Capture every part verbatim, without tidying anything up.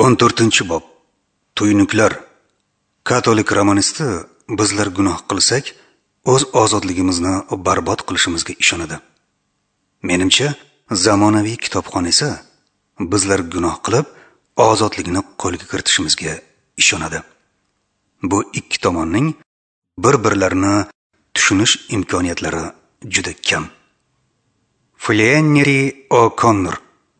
o'n to'rtinchi bob. Tuynuklar. Katolik romanisti bizlar gunoh qilsak, o'z ozodligimizni barbod qilishimizga ishonadi. Menimcha, zamonaviy kitobxon esa bizlar gunoh qilib, ozodlikni qo'lga kiritishimizga ishonadi. Bu ikki tomonning bir-birlarini tushunish imkoniyatlari juda kam. Flannery O'Connor.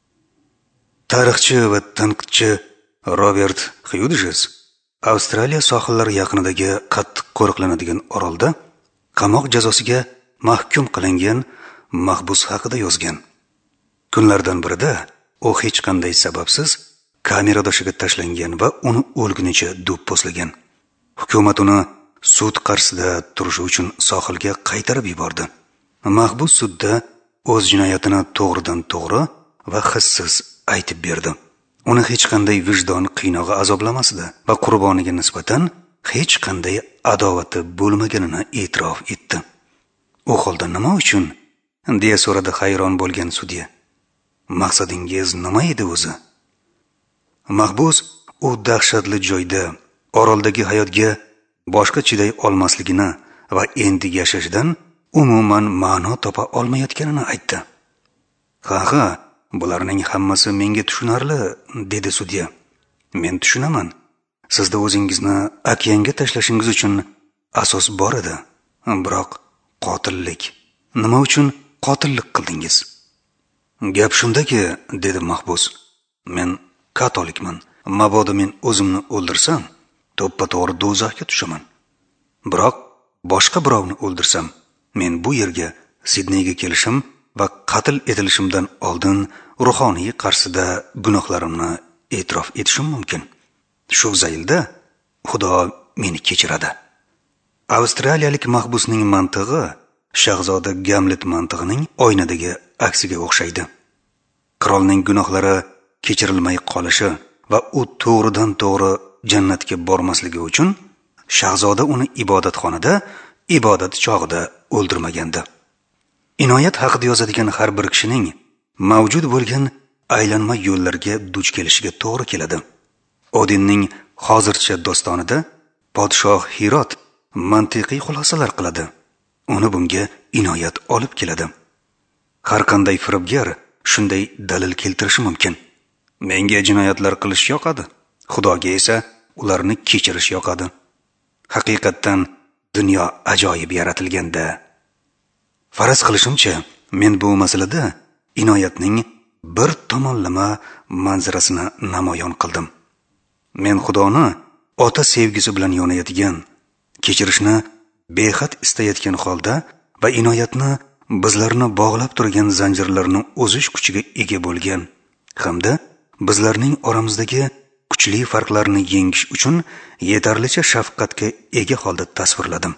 Tarixchi va tanqidchi Robert Hughes Avstraliya sohillari yaqinidagi qattiq qo'riqlanadigan orolda qamoq jazosiga mahkum qilingan mahbus haqida yozgan. Kunlardan birida u hech qanday sababsiz kameradoshiga tashlangan va uni o'lgunicha do'pposlagan. Hukumat uni sud qarshisida turishi uchun sohilga qaytarib yubordi. Mahbus sudda o'z jinoyatini to'g'ridan to'g'ri va hissiz aytib berdi. Uni hech qanday vijdon qiynog'i azoblamasdi va qurboniga nisbatan hech qanday adovati bo'lmaganini e'tirof etdi. U holda nima uchun? Deya so'radi hayron bo'lgan sudya. Maqsadingiz nima edi o'zi? Mahbus u dahshatli joyda oroldagi hayotga boshqa chiday olmasligini va endi yashashdan umuman ma'no topa olmayotganini aytdi. Ha-ha, bularning hammasi menga tushunarli, dedi sudya. Men tushunaman. Sizda o'zingizni okeanga tashlashingiz uchun asos bor edi. Biroq qotillik. Nima uchun qotillik qildingiz? Gap shundaki, dedi mahbus. Men katolikman. Mabodo men o'zimni o'ldirsam, to'ppa-to'g'ri do'zaxga tushaman. Biroq boshqa birovni o'ldirsam, men bu yerga Sidneyga kelishim va qatl etilishimdan oldin ruhoniy qarshisida gunohlarimni e'tirof etishim mumkin. Shu zaylda Xudo meni kechiradi. Avstraliyalik mahbusning mantig'i Shahzoda Gamlet mantig'ining oynadagi aksiga o'xshaydi. Qirolning gunohlari kechirilmay qolishi va u to'g'ridan to'g'ri jannatga bormasligi uchun Shahzoda uni ibodatxonada ibodat chog'ida o'ldirmagandi. Inoyat haqida yozadigan har bir kishining mavjud bo'lgan aylanma yo'llarga duch kelishiga to'g'ri keladi. Odinning hozircha dostonida podshoh Hirot mantiqiy xulosalar qiladi. Uni bunga inoyat olib keladi. Har qanday firibgar shunday dalil keltirishi mumkin. Menga jinoyatlar qilish yoqadi, Xudoga esa ularni kechirish yoqadi. Haqiqatdan dunyo ajoyib yaratilganda. Faraz qilishimcha, men bu masalada inoyatning bir tomonlama manzarasini namoyon qildim. Men Xudoni ota sevgisi bilan yonayotgan, kechirishni behad istayotgan holda va inoyatni bizlarni bog'lab turgan zanjirlarni o'zish kuchiga ega bo'lgan hamda bizlarning oramizdagi kuchli farqlarni yengish uchun yetarlicha shafqatga ega holda tasvirladim.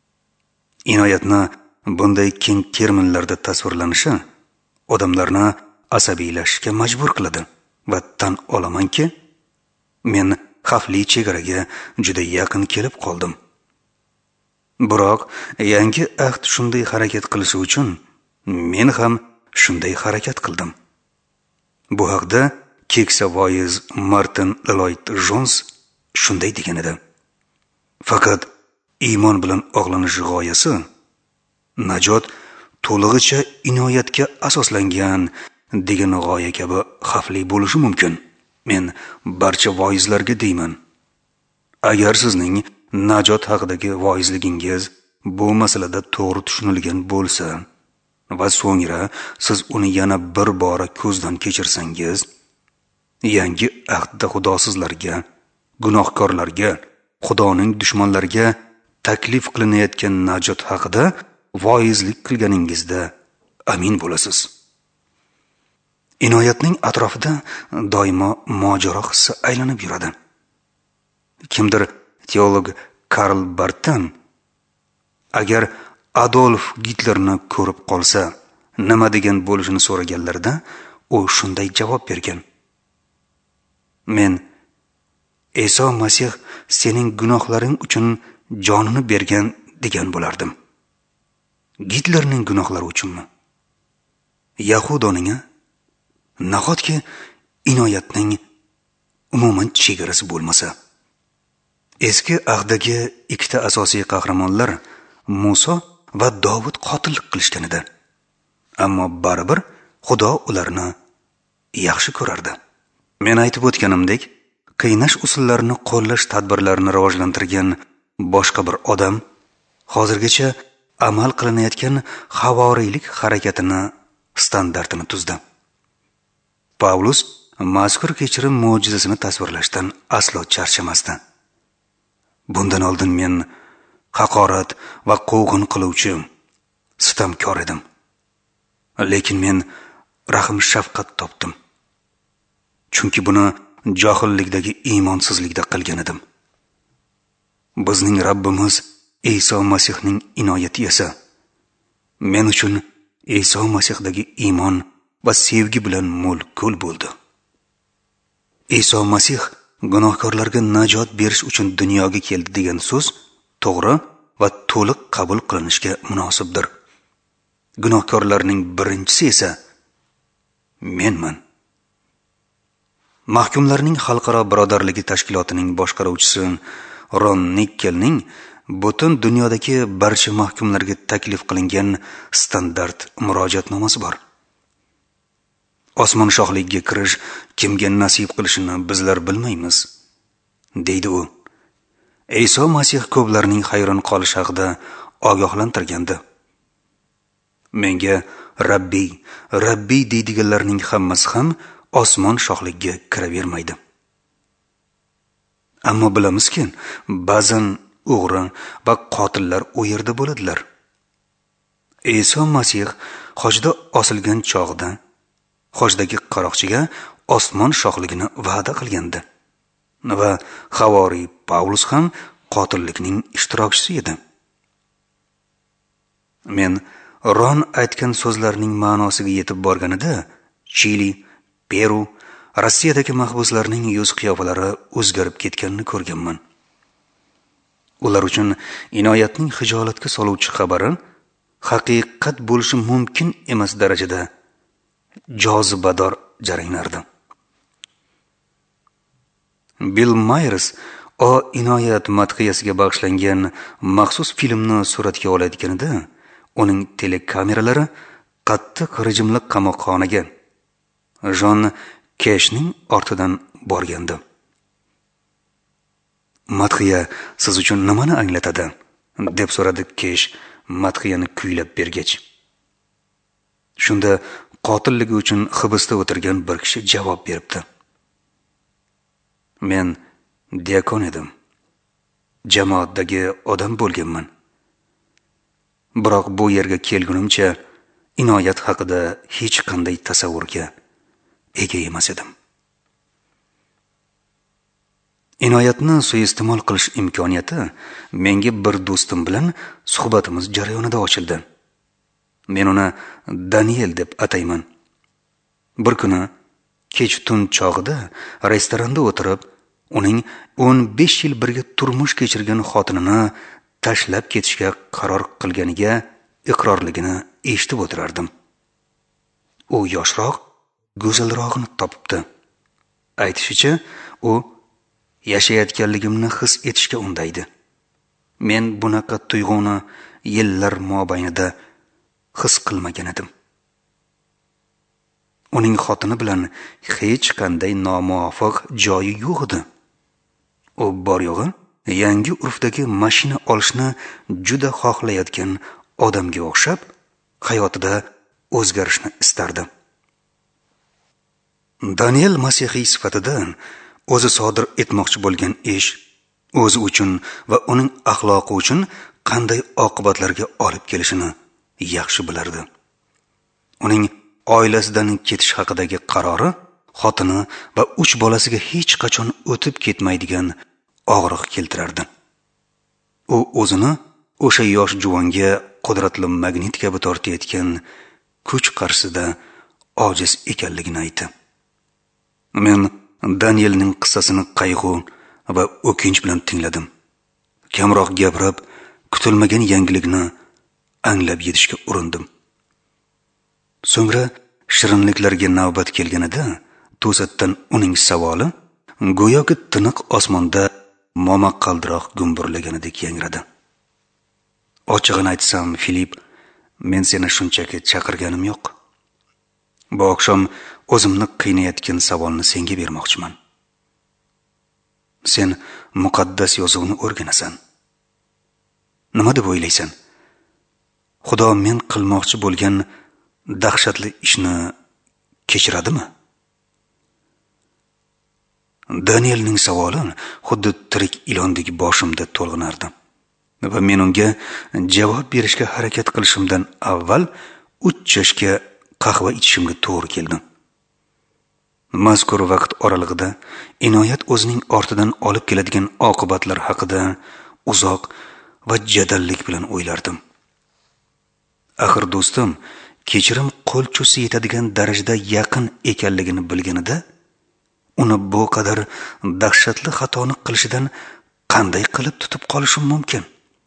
Inoyatni bunday keng terminlarda tasvirlanishi odamlarni asabiylashishga majbur qiladi va tan olamanki, men xavfli chegaraga juda yaqin kelib qoldim. Biroq yangi ahd shunday harakat qilishi uchun men ham shunday harakat qildim. Bu haqda keksa voiz Martin Lloyd Jones shunday degan edi. Faqat iymon bilan oqlanish g'oyasi najot to'lig'icha inoyatga asoslangan degan g'oya kabi xavfli bo'lishi mumkin. Men barcha voizlarga deyman. Agar sizning najot haqidagi voizligingiz bu masalada to'g'ri tushunilgan bo'lsa va so'ngra siz uni yana bir bora ko'zdan kechirsangiz, yangi ahdda xudosizlarga, gunohkorlarga, Xudoning dushmanlariga taklif qilinayotgan najot haqida voizlik qilganingizda amin bo'lasiz. Inoyatning atrofida doimo mojaro hissi aylanib yuradi. Kimdir teolog Karl Barton agar Adolf Hitlerni ko'rib qolsa nima degan bo'lishini so'raganlarida u shunday javob bergan. Men Iso Masih sening gunohlaring uchun jonini bergan degan bo'lardim. Hitlerning gunohlari uchunmi? Yahudoning nahotki inoyatning umuman chegarasi bo'lmasa. Eski ahdagi ikkita asosiy qahramonlar Musa va Davud qotillik qilishgan edi. Ammo baribir Xudo ularni yaxshi ko'rardi. Men aytib o'tganimdek, qiynash usullarini qo'llash tadbirlarini rivojlantirgan boshqa bir odam hozirgacha amal qilinayotgan havoriylik harakatini standartini tuzdi. Pavlus mazkur kechirim mo'jizasini tasvirlashdan aslo charchamasdi. Bundan oldin men haqorat va quvg'in qiluvchi, sitamkor edim. Lekin men rahm shafqat topdim. Chunki buni johillikdagi iymonsizlikda qilgan edim. Bizning Rabbimiz Iso Masihning inoyati esa men uchun Iso Masihdagi iymon va sevgi bilan mo'l-ko'l bo'ldi. Iso Masih gunohkorlarga najot berish uchun dunyoga keldi degan so'z to'g'ri va to'liq qabul qilinishga munosibdir. Gunohkorlarning birinchisi esa menman. Mahkumlarning xalqaro birodarligi tashkilotining boshqaruvchisi Ron Nickelning butun dunyodagi barcha mahkumlarga taklif qilingan standart murojaatnomasi bor. Osmon shohligiga kirish kimga nasib qilishini bizlar bilmaymiz, deydi u. Iso Masih ko'plarning hayron qolishi haqida ogohlantirgandi. Menga Rabbiy, Rabbiy deydiganlarning hammasi ham osmon shohligiga kiravermaydi. Ammo bilamizki, ba'zan o'g'ri va qotillar u yerda bo'ladilar. Iso Masih hojda osilgan chog'ida hojdagi qaroqchiga osmon shohligini va'da qilgandi va havoriy Pavlus ham qotillikning ishtirokchisi edi. Men Ron aytgan so'zlarning ma'nosiga yetib borganida Chili, Peru, Rossiyadagi mahbuslarning yuz qiyofalari o'zgarib ketganini ko'rganman. Ular uchun inoyatning hijolatga soluvchi xabari haqiqat bo'lishi mumkin emas darajada jozibador jaranglardi. Bill Myers o inoyat madhiyasiga bag'ishlangan maxsus filmni suratga oladiganida uning telekameralari qattiq rejimli qamoqxonaga Jon Keshning ortidan borgandi. Madhiya siz uchun nimani anglatadi? Deb so'radi Kesh madhiyani kuylab bergach. Shunda qotilligi uchun hibsda o'tirgan bir kishi javob beribdi. Men diakon edim. Jamoatdagi odam bo'lganman. Biroq bu yerga kelgunimcha inoyat haqida hech qanday tasavvurga ega emas edim. Inoyatni suiiste'mol qilish imkoniyati menga bir do'stim bilan suhbatimiz jarayonida ochildi. Men uni Daniel deb atayman. Bir kuni kech tun chog'ida restoranda o'tirib, uning o'n besh yil birga turmush kechirgan xotinini tashlab ketishga qaror qilganiga iqrorligini eshitib o'tirardim. U yoshroq, go'zalrog'ini topibdi. Aytishicha, u yashayotganligimni his etishga undaydi. Men bunaqa tuyg'uni yillar mobaynida his qilmagan edim. Uning xotini bilan hech qanday nomuvofiq joyi yo'q edi. U bor yo'g'i yangi urfdagi mashina olishni juda xohlayotgan odamga o'xshab, hayotida o'zgarishni istardi. Daniel masihiy sifatida o'zi sodir etmoqchi bo'lgan ish o'zi uchun va uning axloqi uchun qanday oqibatlarga olib kelishini yaxshi bilardi. Uning oilasidan ketish haqidagi qarori xotini va uch bolasiga hech qachon o'tib ketmaydigan og'riq keltirardi. U o'zini o'sha yosh juvonga qudratli magnit kabi tortayotgan kuch qarshisida ojiz ekanligini aytdi. Men Danielning qissasini qayg'u va o'kinch bilan tingladim. Kamroq gapirib, kutilmagan yangilikni anglab yetishga urindim. So'ngra shirinliklarga navbat kelganida, to'satdan uning savoli go'yoki tiniq osmonda momaqaldiroq gumburlaganidek yangradi. Ochig'ini aytsam, Filip, men seni shunchaki chaqirganim yo'q. Bu oqshom o'zimni qiynayotgan savolni senga bermoqchiman. Sen muqaddas yozuvni o'rganasan. Nima deb o'ylaysan? Xudo men qilmoqchi bo'lgan dahshatli ishni kechiradimi? Danielning savoli xuddi tirik ilondek boshimda to'lg'inardi va men unga javob berishga harakat qilishimdan avval uch chashka qahva ichishimga to'g'ri keldi. Mazkur vaqt oralig'ida Inoyat o'zining ortidan olib keladigan oqibatlar haqida uzoq va jadallik bilan o'ylardim. Axir do'stim, kechirim qo'l cho'si yetadigan darajada yaqin ekanligini bilganida, uni bu qadar dahshatli xatoni qilishidan qanday qilib tutib qolishim mumkin?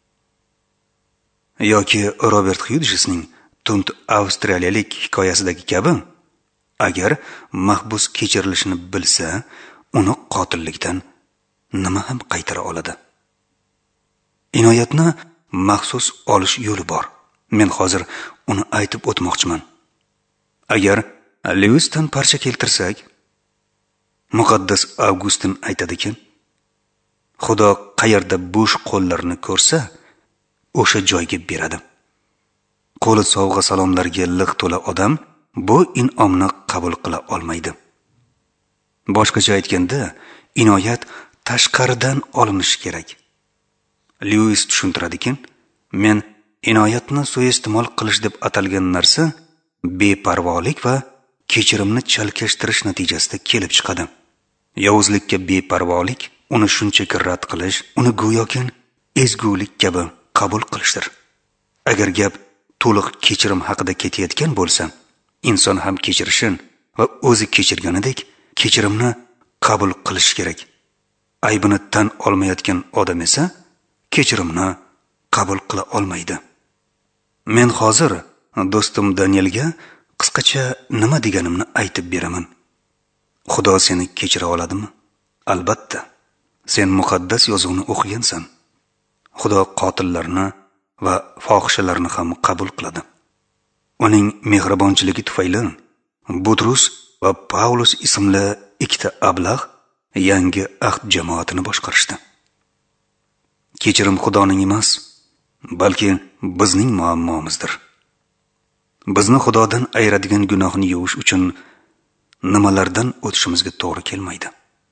Yoki Robert Hughdesning tund avstraliyalik hikoyasidagi kabi, agar mahbus kechirilishini bilsa, uni qotillikdan nima ham qaytara oladi? Inoyatni maxsus olish yo'li bor. Men hozir uni aytib o'tmoqchiman. Agar Lewisdan parcha keltirsak, muqaddas Avgustin aytadiki, Xudo qayerda bo'sh qo'llarni ko'rsa, o'sha joyga beradi. Qo'li sovg'a salomlarga liq to'la odam bu in'omni qabul qila olmaydi. Boshqacha aytganda, inoyat tashqaridan olinishi kerak. Lewis tushuntiradiki, men inoyatni suiiste'mol qilish deb atalgan narsa beparvolik va kechirimni chalkashtirish natijasida kelib chiqadi. Yovuzlikka beparvolik uni shunchaki rad qilish, uni go'yoki ezgulik kabi qabul qilishdir. Agar gap to'liq kechirim haqida ketayotgan bo'lsa, inson ham kechirishin va o'zi kechirganidek kechirimni qabul qilish kerak. Aybini tan olmayotgan odam esa kechirimni qabul qila olmaydi. Men hozir do'stim Danielga qisqacha nima deganimni aytib beraman. Xudo seni kechira oladimi? Albatta. Sen muqaddas yozuvni o'qigansan. Xudo qotillarni va fohishalarni ham qabul qiladi. Uning mehribonchiligi tufayli Butrus va Paulus ismli ikkita ablah yangi ahd jamoatini boshqarishdi. Kechirim Xudoning emas, balki bizning muammomizdir. Bizni Xudodan ayiradigan gunohni yuvish uchun nimalardan o'tishimizga to'g'ri kelmaydi.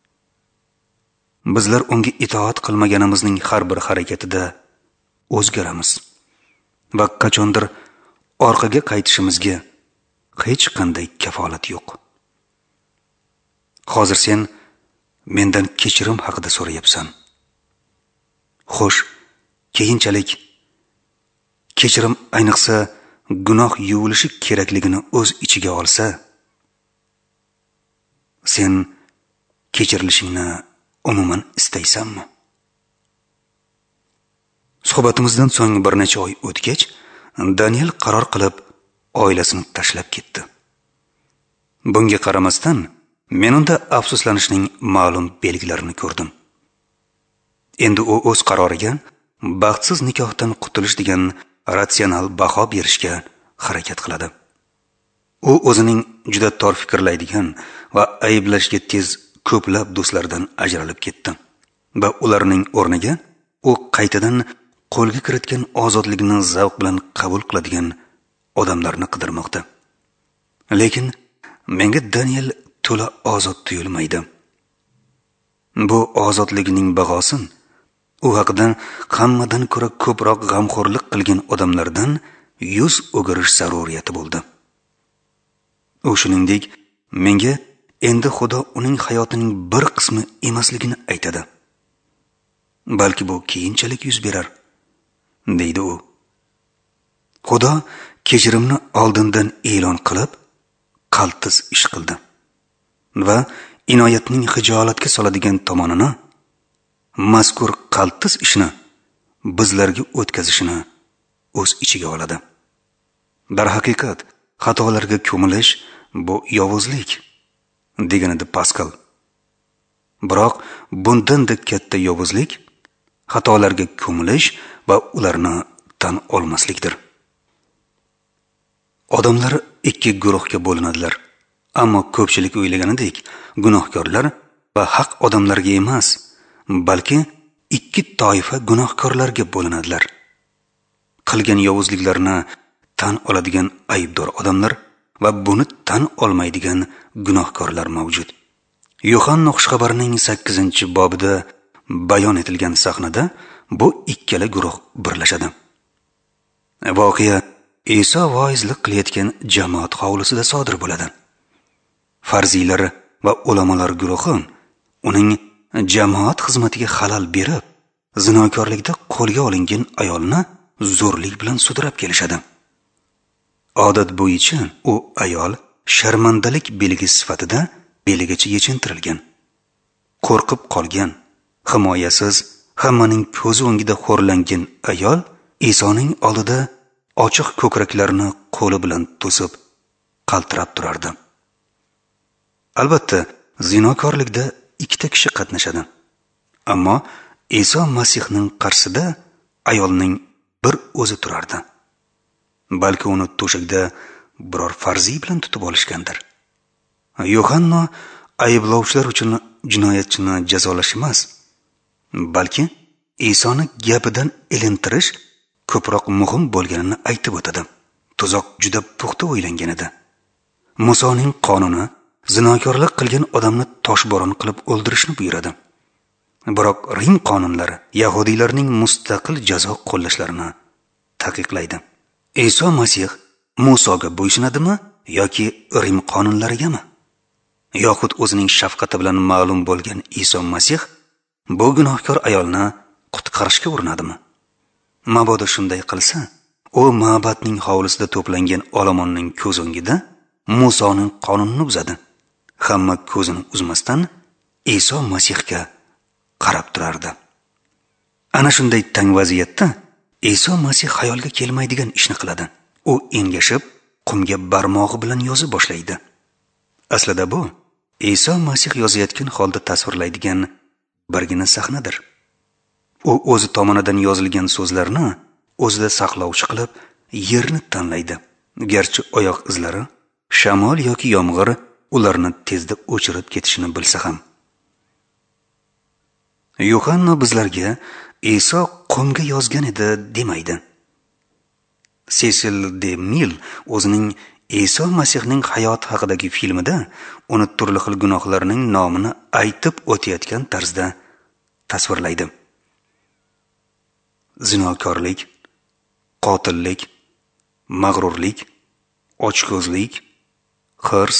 Bizlar unga itoat qilmaganimizning har bir harakatida o'zgaramiz va qachondir orqaga qaytishimizga hech qanday kafolat yo'q. Hozir sen mendan kechirim haqida so'rayapsan. Xo'sh, keyinchalik kechirim ayniqsa gunoh yuvilishi kerakligini o'z ichiga olsa, sen kechirilishingni umuman istaysanmi? Suhbatimizdan so'ng bir necha oy o'tgach, Daniel qaror qilib oilasini tashlab ketdi. Bunga qaramasdan, men unda afsuslanishning ma'lum belgilarini ko'rdim. Endi u o'z qaroriga baxtsiz nikohdan qutulish degan ratsional baho berishga harakat qiladi. U o'zining juda tor fikrlaydigan va ayblashga tez ko'plab do'stlaridan ajralib ketdi va ularning o'rniga u qaytadan qo'lga kiritgan ozodlikni zavq bilan qabul qiladigan odamlarni qidirmoqda. Lekin menga Daniel to'la ozod tuyulmaydi. Bu ozodligining bahosin u haqida hammadan ko'ra ko'proq g'amxo'rlik qilgan odamlardan yuz o'girish zaruriyati bo'ldi. U shuningdek menga endi Xudo uning hayotining bir qismi emasligini aytadi. Balki bu keyinchalik yuz berar, deydi u. Xudo kechirimni oldindan e'lon qilib, qaltis ish qildi va inoyatning hijolatga soladigan tomonini, mazkur qaltis ishni bizlarga o'tkazishini o'z ichiga oladi. Dar haqiqat, xatolarga ko'milish bu yovuzlik, degan edi Paskal. Biroq bundan-da katta yovuzlik xatolarga ko'milish va ularni tan olmaslikdir. Odamlar ikki guruhga bo'linadilar. Ammo ko'pchilik o'ylaganidek, gunohkorlar va haq odamlarga emas, balki ikki toifa gunohkorlarga bo'linadilar. Qilgan yovuzliklarini tan oladigan aybdor odamlar va buni tan olmaydigan gunohkorlar mavjud. Yohanna xushxabarining sakkizinchi bobida bayon etilgan sahnada bu ikkala guruh birlashadi. Voqea Iso voizlik qilayotgan jamoat hovlisida sodir bo'ladi. Farziylar va ulamolar guruhi uning jamoat xizmatiga xalal berib, zinokorlikda qo'lga olingan ayolni zo'rlik bilan sudrab kelishadi. Odat bo'yicha u ayol sharmandalik belgi sifatida beligacha yechintirilgan. Qo'rqib qolgan, himoyasiz, hammaning ko'zi o'ngida xo'rlangan ayol Isoning oldida ochiq ko'kraklarini qo'li bilan to'sib, qaltirab turardi. Albatta, zinokorlikda ikkita kishi qatnashadi. Ammo Iso Masihning qarshisida ayolning bir o'zi turardi. Balki uni to'shakda biror farziy bilan tutib olishgandir. Yohanna ayblovchilar uchun jinoyatchini jazolash emas, balki Isoni gapidan ilintirish ko'proq muhim bo'lganini aytib o'tadi. Tuzoq juda puxta o'ylangan edi. Musoning qonuni zinokorlik qilgan odamni toshbo'ron qilib o'ldirishni buyuradi. Biroq Rim qonunlari yahudiylarning mustaqil jazo qo'llashlarini taqiqlaydi. Iso Masih Musoga bo'ysunadimi yoki Rim qonunlarigami? Yoxud o'zining shafqati bilan ma'lum bo'lgan Iso Masih bu gunohkor ayolni qutqarishga urinadimi? Mabodo shunday qilsa, u ma'batning hovlisida to'plangan olomonning ko'z o'ngida Musoning qonunini buzadi. Hamma ko'zini uzmasdan Iso Masihga qarab turardi. Ana shunday tang vaziyatda Iso Masih xayolga kelmaydigan ishni qiladi. U engashib, qumga barmog'i bilan yozib boshlaydi. Aslida bu Iso Masih yozayotgan holda tasvirlaydigan birgina sahnadir. U o'zi tomonidan yozilgan so'zlarni o'zida saqlovchi qilib, yerni tanlaydi. Garchi oyoq izlari, shamol yoki yomg'ir ularni tezda o'chirib ketishini bilsa ham. Yohanna bizlarga Iso qumga yozgan edi demaydi. Cecil de Mille o'zining Iso Masihning hayoti haqidagi filmida uni turli xil gunohlarning nomini aytib o'tayotgan tarzda tasvirlaydi. Zinokorlik, qotillik, mag'rurlik, ochko'zlik, hirs.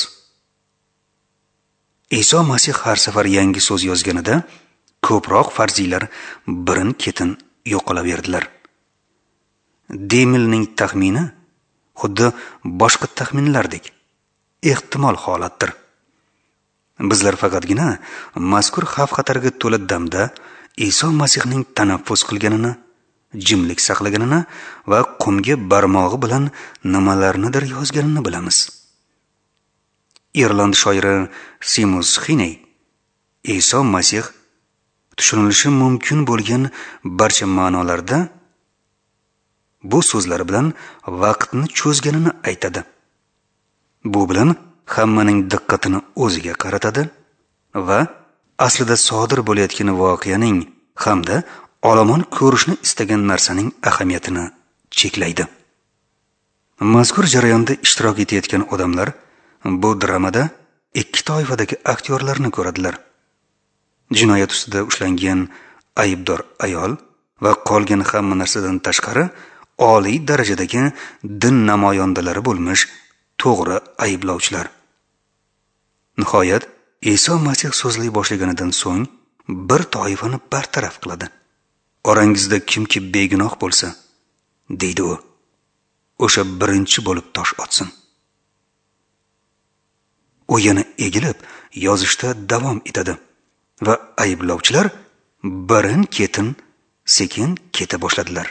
Iso Masih har safar yangi so'z yozganida ko'proq farziylar birin-ketin yo'qolaverdilar. Demilning taxmini xuddi boshqa taxminlardek ehtimol holatdir. Bizlar faqatgina mazkur xavf-xatarga to'la damda Iso Masihning tanaffus qilganini, jimlik saqlaganini va qumga barmog'i bilan nimalarnidir yozganini bilamiz. Irland shoiri Seamus Heaney Iso Masih tushunilishi mumkin bo'lgan barcha ma'nolarda bu so'zlar bilan vaqtni cho'zganini aytadi. Bu bilan hammaning diqqatini o'ziga qaratadi va aslida sodir bo'layotgan voqeaning hamda olomon ko'rishni istagan narsaning ahamiyatini cheklaydi. Mazkur jarayonda ishtirok etayotgan odamlar bu dramada ikki toifadagi aktyorlarni ko'radilar. Jinoyat ustida ushlangan aybdor ayol va qolgan hamma narsadan tashqari oliy darajadagi din namoyandalari bo'lmish to'g'ri ayblovchilar. Nihoyat Iso Masih so'zlay boshlaganidan so'ng bir toifani bartaraf qiladi. Orangizda kimki begunoh bo'lsa, deydi u, o'sha birinchi bo'lib tosh otsin. U yana egilib yozishda davom etadi va ayblovchilar birin-ketin sekin keta boshladilar.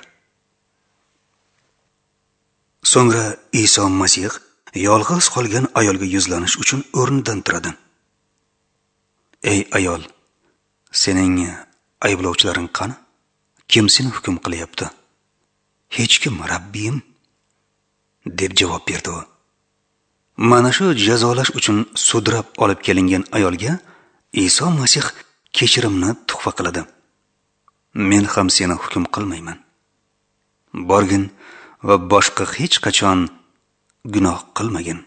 So'ngra Iso Masih yolg'iz qolgan ayolga yuzlanish uchun o'rnidan turadi. Ey ayol, Sening ayblovchilaring qani? Kim seni hukm qilyapti? Hech kim, Rabbim, deb javob berdi u. Mana shu jazolash uchun sudrab olib kelingan ayolga Iso Masih kechirimni tuhfa qiladi. Men ham seni hukm qilmayman. Borgin va boshqa hech qachon gunoh qilmagin.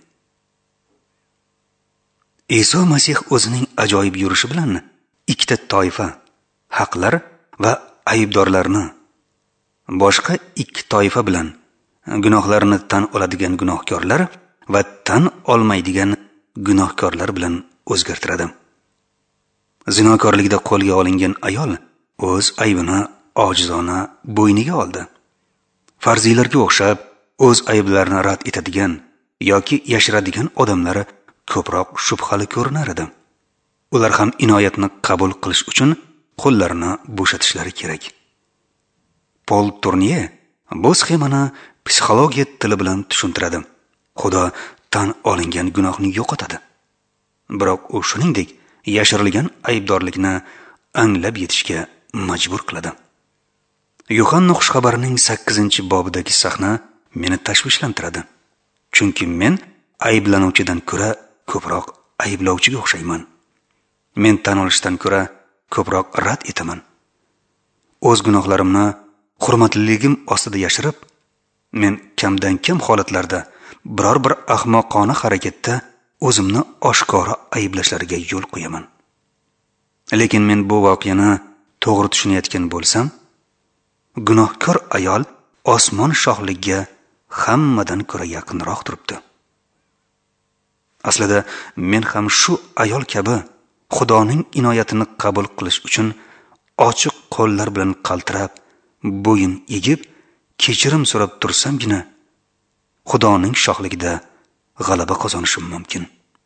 Iso Masih o'zining ajoyib yurishi bilan ikkita toifa, haqlar va aybdorlarni boshqa ikki toifa bilan gunohlarini tan oladigan gunohkorlar va tan olmaydigan gunohkorlar bilan o'zgartiradi. Zinokorlikda qo'lga olingan ayol o'z aybini ojizona bo'yniga oldi. Farziylarga o'xshab o'z ayblarini rad etadigan yoki yashiradigan odamlar ko'proq shubhali ko'rinar edi. Ular ham inoyatni qabul qilish uchun qo'llarini bo'shatishlari kerak. Pol Tournier bu sxemani psixologiya tili bilan tushuntiradi. Xudo tan olingan gunohni yo'qotadi. Biroq u shuningdek yashirilgan aybdorlikni anglab yetishga majbur qiladi. Yuhanna xushxabarining sakkizinchi bobidagi sahna meni tashvishlantiradi. Chunki men ayblanuvchidan ko'ra ko'proq ayblovchiga o'xshayman. Men tan olishdan ko'ra ko'proq rad etaman. O'z gunohlarimni hurmatliligim ostida yashirib, men kamdan kam holatlarda biror bir ahmoqona harakatda o'zimni oshkora ayblashlariga yo'l qo'yaman. Lekin men bu voqeani to'g'ri tushunayotgan bo'lsam, gunohkor ayol osmon shohligiga hammadan ko'ra yaqinroq turibdi. Aslida men ham shu ayol kabi Xudoning inoyatini qabul qilish uchun ochiq qo'llar bilan qaltirab, bo'yin egib, kechirim so'rab tursamgina Xudoning shohligida g'alaba qozonishim mumkin.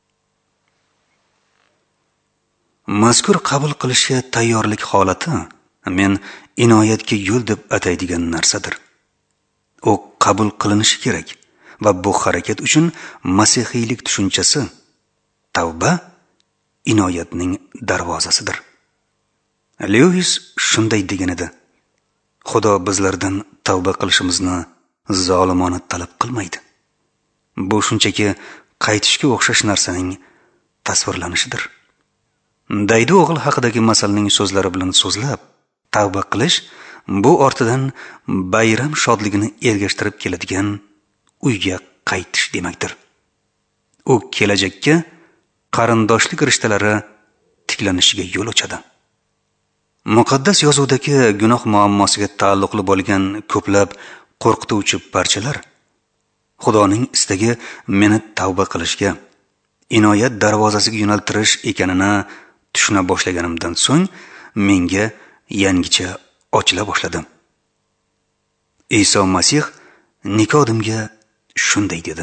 Mazkur qabul qilishga tayyorlik holati men inoyatga yo'l deb ataydigan narsadir. U qabul qilinishi kerak va bu harakat uchun masihiylik tushunchasi tavba inoyatning darvozasidir. Lewis shunday degan edi. Xudo bizlardan tavba qilishimizni zolimona talab qilmaydi. Bu shunchaki qaytishga o'xshash narsaning tasvirlanishidir. Daydi o'g'il haqidagi masalning so'zlari bilan so'zlab, tavba qilish bu ortidan bayram shodligini ergashtirib keladigan uyga qaytish demakdir. U kelajakka qarindoshlik rishtalari tiklanishiga yo'l ochadi. Muqaddas yozuvdagi gunoh muammosiga taalluqli bo'lgan ko'plab qo'rqituvchi parchalar Xudoning istagi meni tavba qilishga, inoyat darvozasiga yo'naltirish ekanini tushuna boshlaganimdan so'ng menga yangicha ochila boshladi. Iso Masih Nikodimga shunday dedi.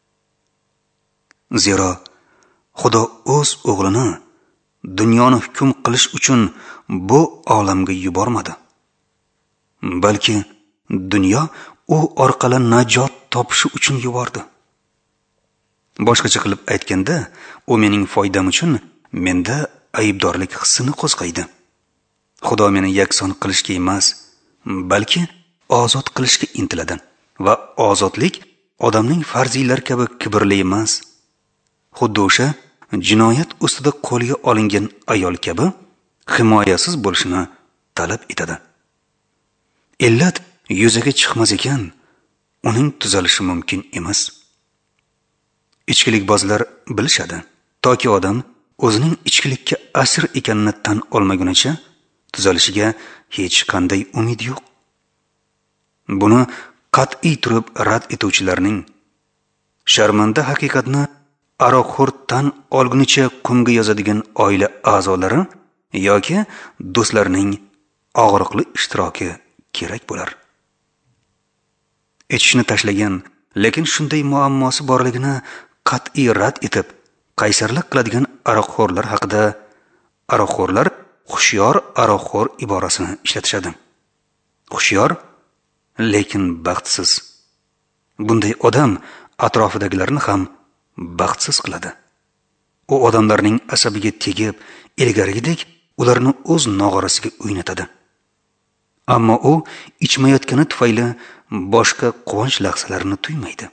Zero Xudo o'z o'g'lini dunyoni hukm qilish uchun bu olamga yubormadi. Balki dunyo u orqali najot topishi uchun yubordi. Boshqacha qilib aytganda, u mening foydam uchun menda aybdorlik hissini qo'zg'aydi. Xudo meni yakson qilishga emas, balki ozod qilishga intiladi va ozodlik odamning farziylar kabi kibrli emas. Xuddi o'sha jinoyat ustida qo'lga olingan ayol kabi himoyasiz bo'lishini talab etadi. Illat yuzaga chiqmas ekan, uning tuzalishi mumkin emas. Ichkilikbozlar bilishadi, toki odam o'zining ichkilikka asir ekanini tan olmagunicha tuzalishiga hech qanday umid yo'q. Buni qat'iy turib rad etuvchilarning sharmanda haqiqatni aroqxo'r tan olgunicha qumga yozadigan oila a'zolari yoki do'stlarining og'riqli ishtiroki kerak bo'lar. Ichishni tashlagan, lekin shunday muammosi borligini qat'iy rad etib, qaysarlik qiladigan aroqxo'rlar haqida aroqxo'rlar xushyor aroqxo'r iborasini ishlatishadi. Xushyor, lekin baxtsiz. Bunday odam atrofidagilarni ham baxtsiz qiladi. U odamlarning asabiga tegib, ilgarigidek ularni o'z nog'orasiga o'ynatadi. Ammo u ichmayotgani tufayli boshqa quvonch lahzalarini tuymaydi.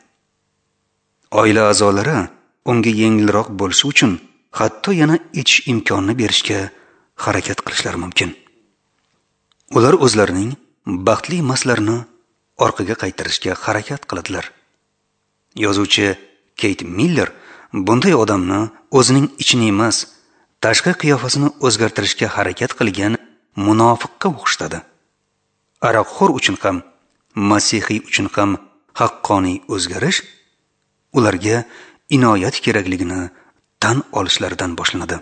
Oila a'zolari unga yengilroq bo'lishi uchun hatto yana ichish imkonini berishga harakat qilishlari mumkin. Ular o'zlarining baxtli maslarini orqaga qaytarishga harakat qiladilar. Yozuvchi Keyt Miller bunday odamni o'zining ichini emas, tashqi qiyofasini o'zgartirishga harakat qilgan munofiqqa o'xshatadi. Aroqxo'r uchun ham, masihiy uchun ham haqqoniy o'zgarish ularga inoyat kerakligini tan olishlaridan boshlanadi.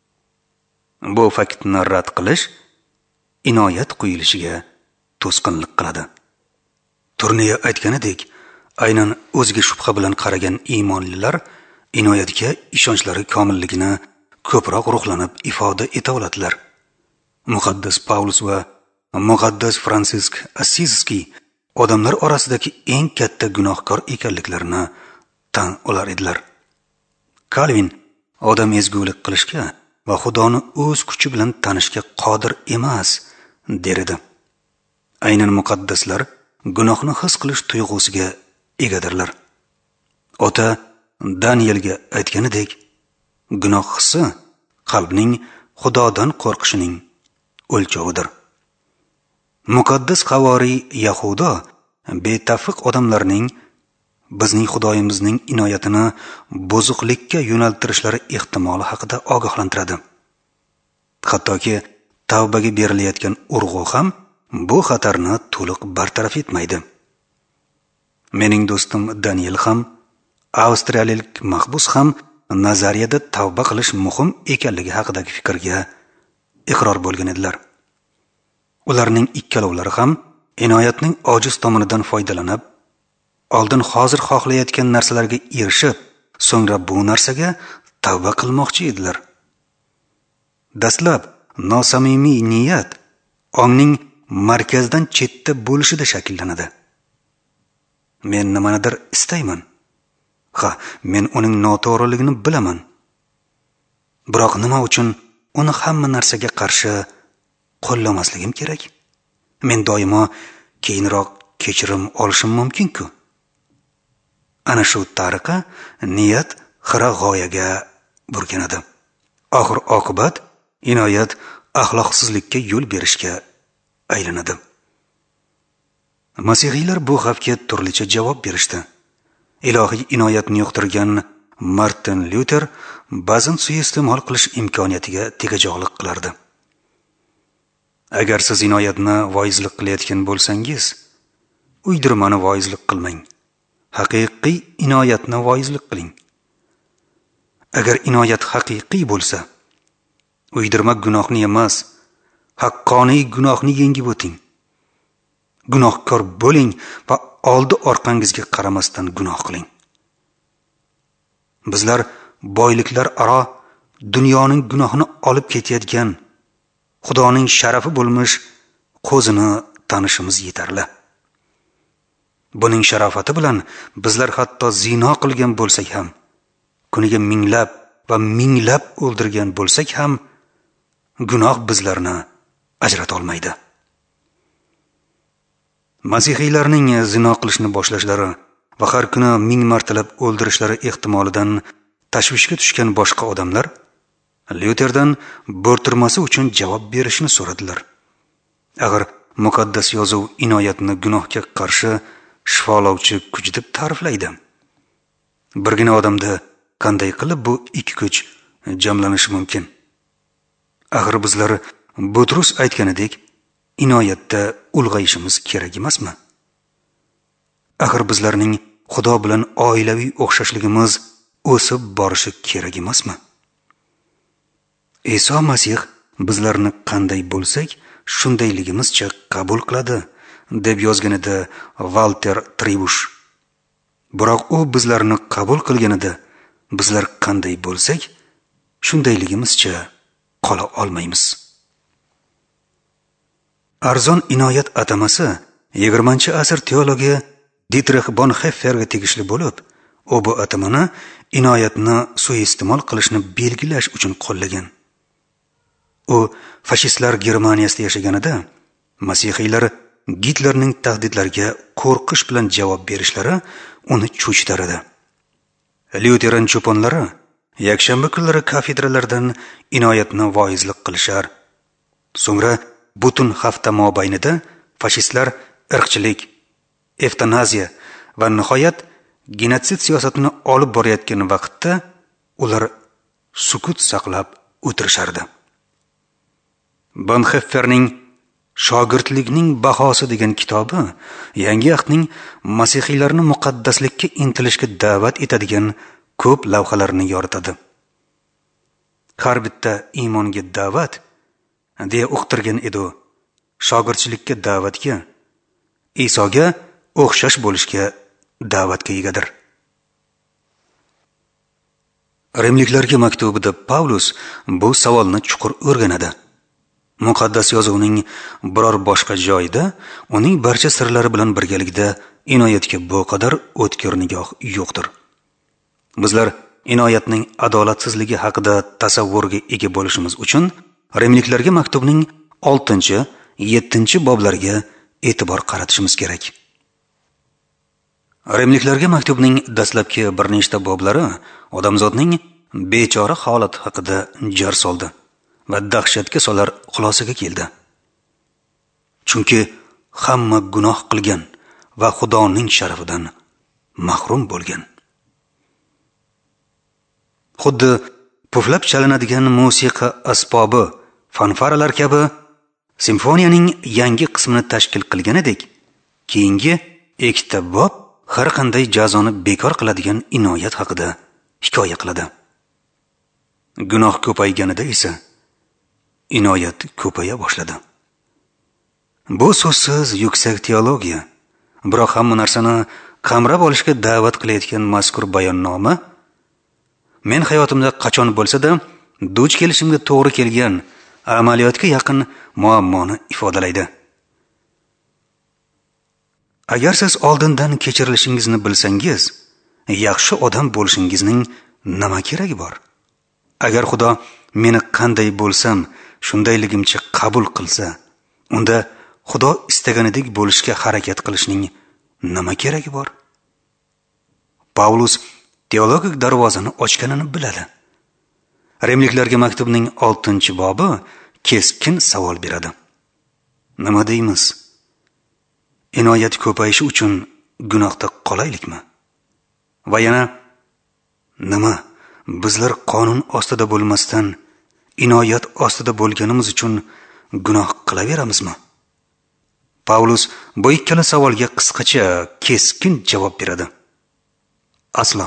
Bu faktni rad qilish inoyat qo'yilishiga to'sqinlik qiladi. Turniya aytganidek, aynan o'ziga shubha bilan qaragan iymonlilar inoyatga ishonchlari komilligini ko'proq ruhlanib ifoda eta oladilar. Muqaddas Paulus va Muqaddas Fransisk Assizskiy odamlar orasidagi eng katta gunohkor ekanliklarini tan olar edilar. Kalvin odam ezgulik qilishga va Xudoni o'z kuchi bilan tanishga qodir emas der edi. Aynan muqaddaslar gunohni his qilish tuyg'usiga egadirlar. Ota Danielga aytganidek, gunoh hissi qalbning Xudodan qo'rqishining o'lchovidir. Muqaddas Havoriy Yahudo betafiq odamlarning bizning Xudoyimizning inoyatini buzuqlikka yo'naltirishlari ehtimoli haqida ogohlantiradi. Hattoki tavbaga berilayotgan urg'u ham bu xatarni to'liq bartaraf etmaydi. Mening do'stim Daniel ham, avstraliyalik mahbus ham nazariyada tavba qilish muhim ekanligi haqidagi fikrga iqror bo'lgan edilar. Ularning ikkalovlari ham inoyatning ojiz tomonidan foydalanib, oldin hozir xohlayotgan narsalarga erishib, so'ngra bu narsaga tavba qilmoqchi edilar. Dastlab nosamimiy niyat ongning markazdan chetda bo'lishida shakllanadi. Men nimanidir istayman. Ha, men uning noto'g'riligini bilaman. Biroq nima uchun uni hamma narsaga qarshi qo'llamasligim kerak? Men doimo keyinroq kechirim olishim mumkin-ku. Ana shu tariqa niyat xira g'oyaga burkanadi. Oxir oqibat inoyat axloqsizlikka yo'l berishga aylanadi. Masihiylar bu xavfga turlicha javob berishdi. Ilohiy inoyatni yo'qtirgan Martin Luther ba'zan suiiste'mol qilish imkoniyatiga tegajog'lik qilardi. Agar siz inoyatni voizlik qilayotgan bo'lsangiz, uydirmani voizlik qilmang. Haqiqiy inoyatni voizlik qiling. Agar inoyat haqiqiy bo'lsa, uydirma gunohni emas, haqqoniy gunohni yengib o'ting. Gunohkor bo'ling va oldi orqangizga qaramasdan gunoh qiling. Bizlar boyliklar aro dunyoning gunohini olib ketayotgan Xudoning sharafi bo'lmish qo'zini tanishimiz yetarli. Buning sharofati bilan bizlar hatto zino qilgan bo'lsak ham, kuniga minglab va minglab o'ldirgan bo'lsak ham, gunoh bizlarni ajrata olmaydi. Masihiylarning zino qilishni boshlashlari va har kuni ming martalab o'ldirishlari ehtimolidan tashvishga tushgan boshqa odamlar Lutherdan bo'rtirmasi uchun javob berishni so'radilar. Agar muqaddas yozuv inoyatni gunohga qarshi shifolovchi kuch deb ta'riflaydi, birgina odamda qanday qilib bu ikki kuch jamlanishi mumkin? Axir bizlar Butrus aytganidek, inoyatda ulg'ayishimiz kerak emasmi? Axir bizlarning Xudo bilan oilaviy o'xshashligimiz o'sib borishi kerak emasmi? Iso Masih bizlarni qanday bo'lsak, shundayligimizcha qabul qiladi deb yozganida Walter Tribush. Biroq u bizlarni qabul qilganida bizlar qanday bo'lsak, shundayligimizcha qola olmaymiz. Arzon inoyat atamasi yigirmanchi asr teologi Dietrich Bonhoefferga tegishli bo'lib, u bu atamani inoyatni suiiste'mol qilishni belgilash uchun qo'llagan. u fashistlar Germaniyasida yashaganida masihiylar Gitlerning tahdidlariga qo'rqish bilan javob berishlari uni cho'chitar edi. Lyuteran cho'ponlari yakshanba kunlari kafedralardan inoyatni voizlik qilishar. So'ngra butun hafta mobaynida fashistlar irqchilik, evtanaziya va nihoyat genotsid siyosatini olib borayotgan vaqtda ular sukut saqlab o'tirishardi. Bonhoefferning Shogirdlikning bahosi degan kitobi Yangi ahdning masihiylarni muqaddaslikka intilishga da'vat etadigan ko'p lavhalarni yoritadi. Har bitta iymonga da'vat deya uqtirgan edi. Shogirdchilikka da'vatga, Isoga o'xshash bo'lishga da'vatga egadir. Rimliklarga maktubida Pavlus bu savolni chuqur o'rganadi. Muqaddas yozuvning biror boshqa joyida uning barcha sirlari bilan birgalikda inoyatga bu qadar o'tkir nigoh yo'qdir. Bizlar inoyatning adolatsizligi haqida tasavvurga ega bo'lishimiz uchun Rimliklarga maktubning oltinchi, yettinchi boblariga e'tibor qaratishimiz kerak. Rimliklarga maktubning dastlabki bir nechta boblari odamzodning bechora holati haqida jar soldi va dahshatga solar xulosaga keldi. Chunki hamma gunoh qilgan va Xudoning sharafidan mahrum bo'lgan. Xuddi puflab chalinadigan musiqa asbobi, fanfaralar kabi simfoniyaning yangi qismini tashkil qilganidek, keyingi ikkita bob har qanday jazoni bekor qiladigan inoyat haqida hikoya qiladi. Gunoh ko'payganida esa inoyat ko'paya boshladi. Bu so'zsiz yuksak teologiya, biroq hamma narsani qamrab olishga da'vat qilayotgan mazkur bayonnoma men hayotimda qachon bo'lsa-da duch kelishimga to'g'ri kelgan amaliyotga yaqin muammoni ifodalaydi. Agar siz oldindan kechirilishingizni bilsangiz, yaxshi odam bo'lishingizning nima keragi bor? Agar Xudo meni qanday bo'lsam, shundayligimcha qabul qilsa, unda Xudo istaganidek bo'lishga harakat qilishning nima keragi bor? Pavlus teologik darvozani ochganini biladi. Rimliklarga maktubning oltinchi bobi keskin savol beradi. Nima deymiz? Inoyat ko'payishi uchun gunohda qolaylikmi? Va yana nima? Bizlar qonun ostida bo'lmasdan inoyat ostida bo'lganimiz uchun gunoh qilaveramizmi? Pavlus bu ikkala savolga qisqacha, keskin javob beradi. Aslo.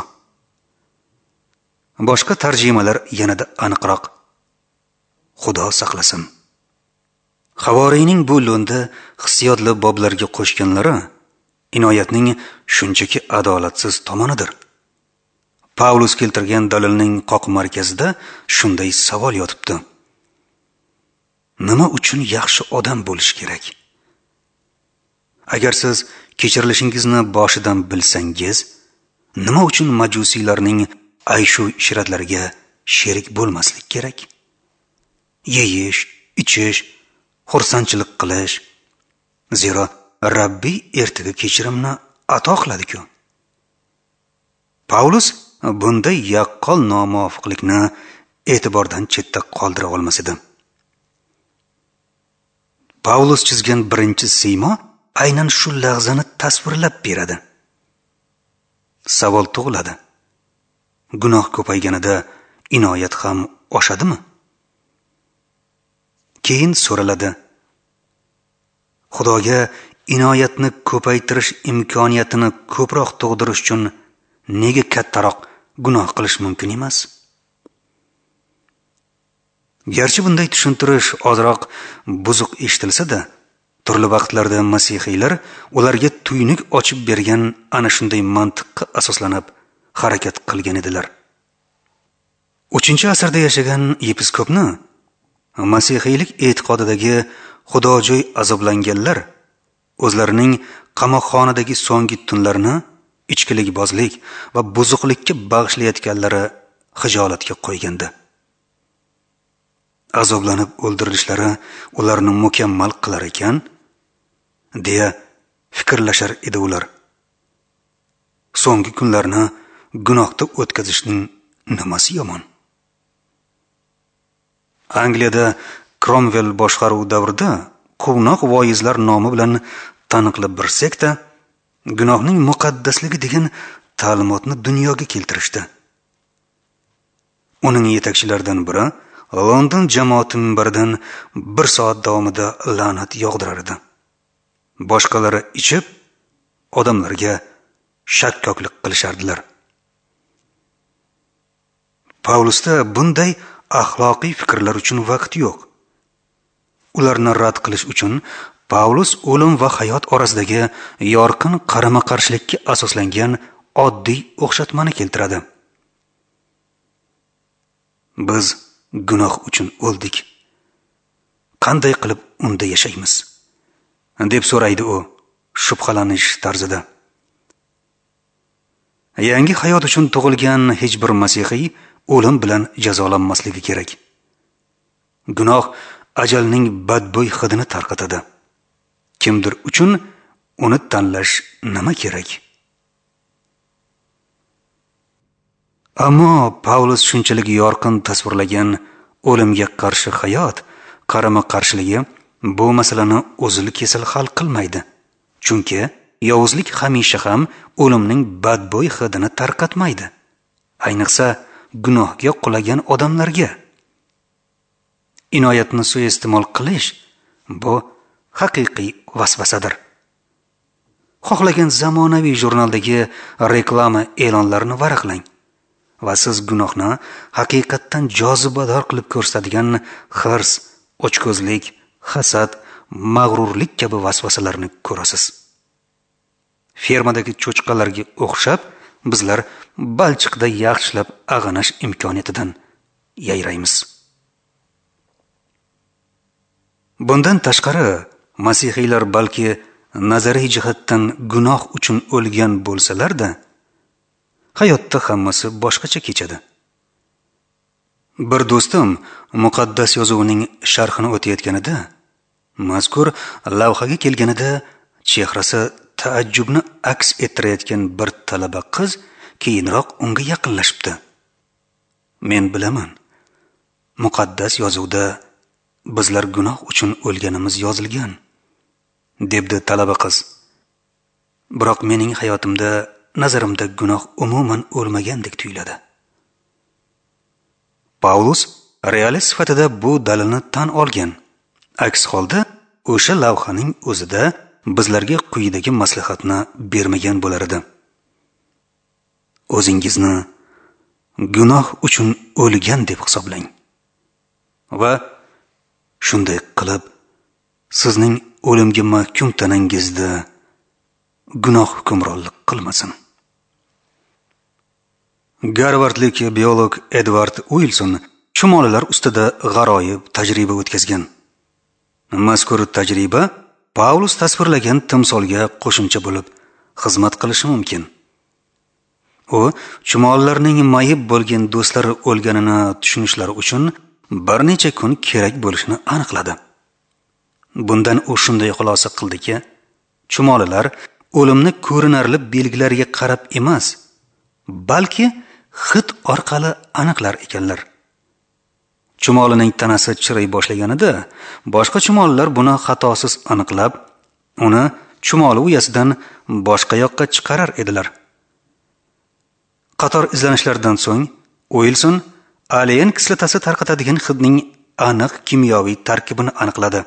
Boshqa tarjimalar yanada aniqroq. Xudo saqlasin. Havoriyning bu lo'nda hissiyotli boblarga qo'shganlari inoyatning shunchaki adolatsiz tomonidir. Pavlus keltirgan dalilning qoq markazida shunday savol yotibdi. Nima uchun yaxshi odam bo'lish kerak? Agar siz kechirilishingizni boshidan bilsangiz, nima uchun majusiylarning ayshu ishratlariga sherik bo'lmaslik kerak? Yeyish, ichish, xursandchilik qilish. Zero Rabbiy ertaga kechirimni ato qiladi-ku. Pavlus bunday yaqqol nomuvofiqlikni e'tibordan chetda qoldira olmas edi. Pavlus chizgan birinchi siymo aynan shu lahzani tasvirlab beradi. Savol tug'iladi. Gunoh ko'payganida inoyat ham oshadimi? Keyin so'raladi. Xudoga inoyatni ko'paytirish imkoniyatini ko'proq tug'dirish uchun nega kattaroq gunoh qilish mumkin emas? Garchi bunday tushuntirish ozroq buzuq eshitilsa-da, turli vaqtlarda masihiylar ularga tuynik ochib bergan ana shunday mantiqqa asoslanib harakat qilgan edilar. uchinchi asrda yashagan yepiskopni masihiylik e'tiqodidagi xudojo'y azoblanganlar o'zlarining qamoqxonadagi so'nggi tunlarini ichkilikbozlik va buzuqlikka bag'ishlayotganlari hijolatga qo'ygandi. azoblanib o'ldirilishlari ularni mukammal qilar ekan, deya fikrlashar edi ular. So'nggi kunlarni gunohda o'tkazishning nimasi yomon? Angliyada Cromwell boshqaruv davrida quvnoq voizlar nomi bilan taniqli bir sekta gunohning muqaddasligi degan ta'limotni dunyoga keltirishdi. Uning yetakchilaridan biri London jamoati minbaridan bir soat davomida la'nat yog'dirar edi. Boshqalari ichib, odamlarga shakkoklik qilishardilar. Pavlusda bunday axloqiy fikrlar uchun vaqt yo'q. Ularni rad qilish uchun Pavlus o'lim va hayot orasidagi yorqin qarama-qarshilikka asoslangan oddiy o'xshatmani keltiradi. Biz gunoh uchun o'ldik. Qanday qilib unda yashaymiz? deb so'raydi u shubhalanish tarzida. Yangi hayot uchun tug'ilgan hech bir masihiy o'lim bilan jazolanmasligi kerak. Gunoh ajalning badbo'y hidini tarqatadi. Kimdir uchun uni tanlash nima kerak? Ammo Pavlus shunchalik yorqin tasvirlagan o'limga qarshi hayot qarama-qarshiligi bu masalani o'zil-kesil hal qilmaydi. Chunki yovuzlik hamisha ham o'limning badbo'y hidini tarqatmaydi. Ayniqsa gunohga qulagan odamlarga. Inoyatni suiiste'mol qilish bu haqiqiy vasvasadir. Xohlagan zamonaviy jurnaldagi reklama e'lonlarini varaqlang va siz gunohni haqiqatdan jozibador qilib ko'rsatadigan hirs, ochko'zlik, hasad, mag'rurlik kabi vasvasalarni ko'rasiz. Fermadagi cho'chqalarga o'xshab bizlar balchiqda yaxshilab ag'anash imkoniyatidan yayraymiz. Bundan tashqari, masihiylar balki nazariy jihatdan gunoh uchun o'lgan bo'lsalar-da, hayotda hammasi boshqacha kechadi. Bir do'stim muqaddas yozuvining sharhini o'tayotganida, mazkur lavhaga kelganida chehrasi taajjubni aks ettirayotgan bir talaba qiz keyinroq unga yaqinlashibdi. Men bilaman, muqaddas yozuvda bizlar gunoh uchun o'lganimiz yozilgan, debdi talaba qiz. Biroq mening hayotimda, nazarimda gunoh umuman o'lmagandek tuyuladi. Pavlus realist sifatida bu dalilni tan olgan. Aks holda o'sha lavhaning o'zida bizlarga quyidagi maslahatni bermagan bo'lar edi. O'zingizni gunoh uchun o'lgan deb hisoblang va shunday qilib sizning o'limga mahkum tanangizda gunoh hukmronlik qilmasin. Garvardlik biolog Edward Wilson chumolilar ustida g'aroyib tajriba o'tkazgan. Mazkur tajriba Pavlus tasvirlagan timsolga qo'shimcha bo'lib xizmat qilishi mumkin. U chumollarning mayib bo'lgan do'stlari o'lganini tushunishlari uchun bir necha kun kerak bo'lishini aniqladi. Bundan u shunday xulosa qildiki, chumolilar o'limni ko'rinarli belgilariga qarab emas, balki hid orqali aniqlar ekanlar. Chumolining tanasi chiray boshlaganida boshqa chumolilar buni xatosiz aniqlab, uni chumoli uyasidan boshqa yoqqa chiqarar edilar. Qator izlanishlardan so'ng Wilson alen kislotasi tarqatadigan hidning aniq kimyoviy tarkibini aniqladi.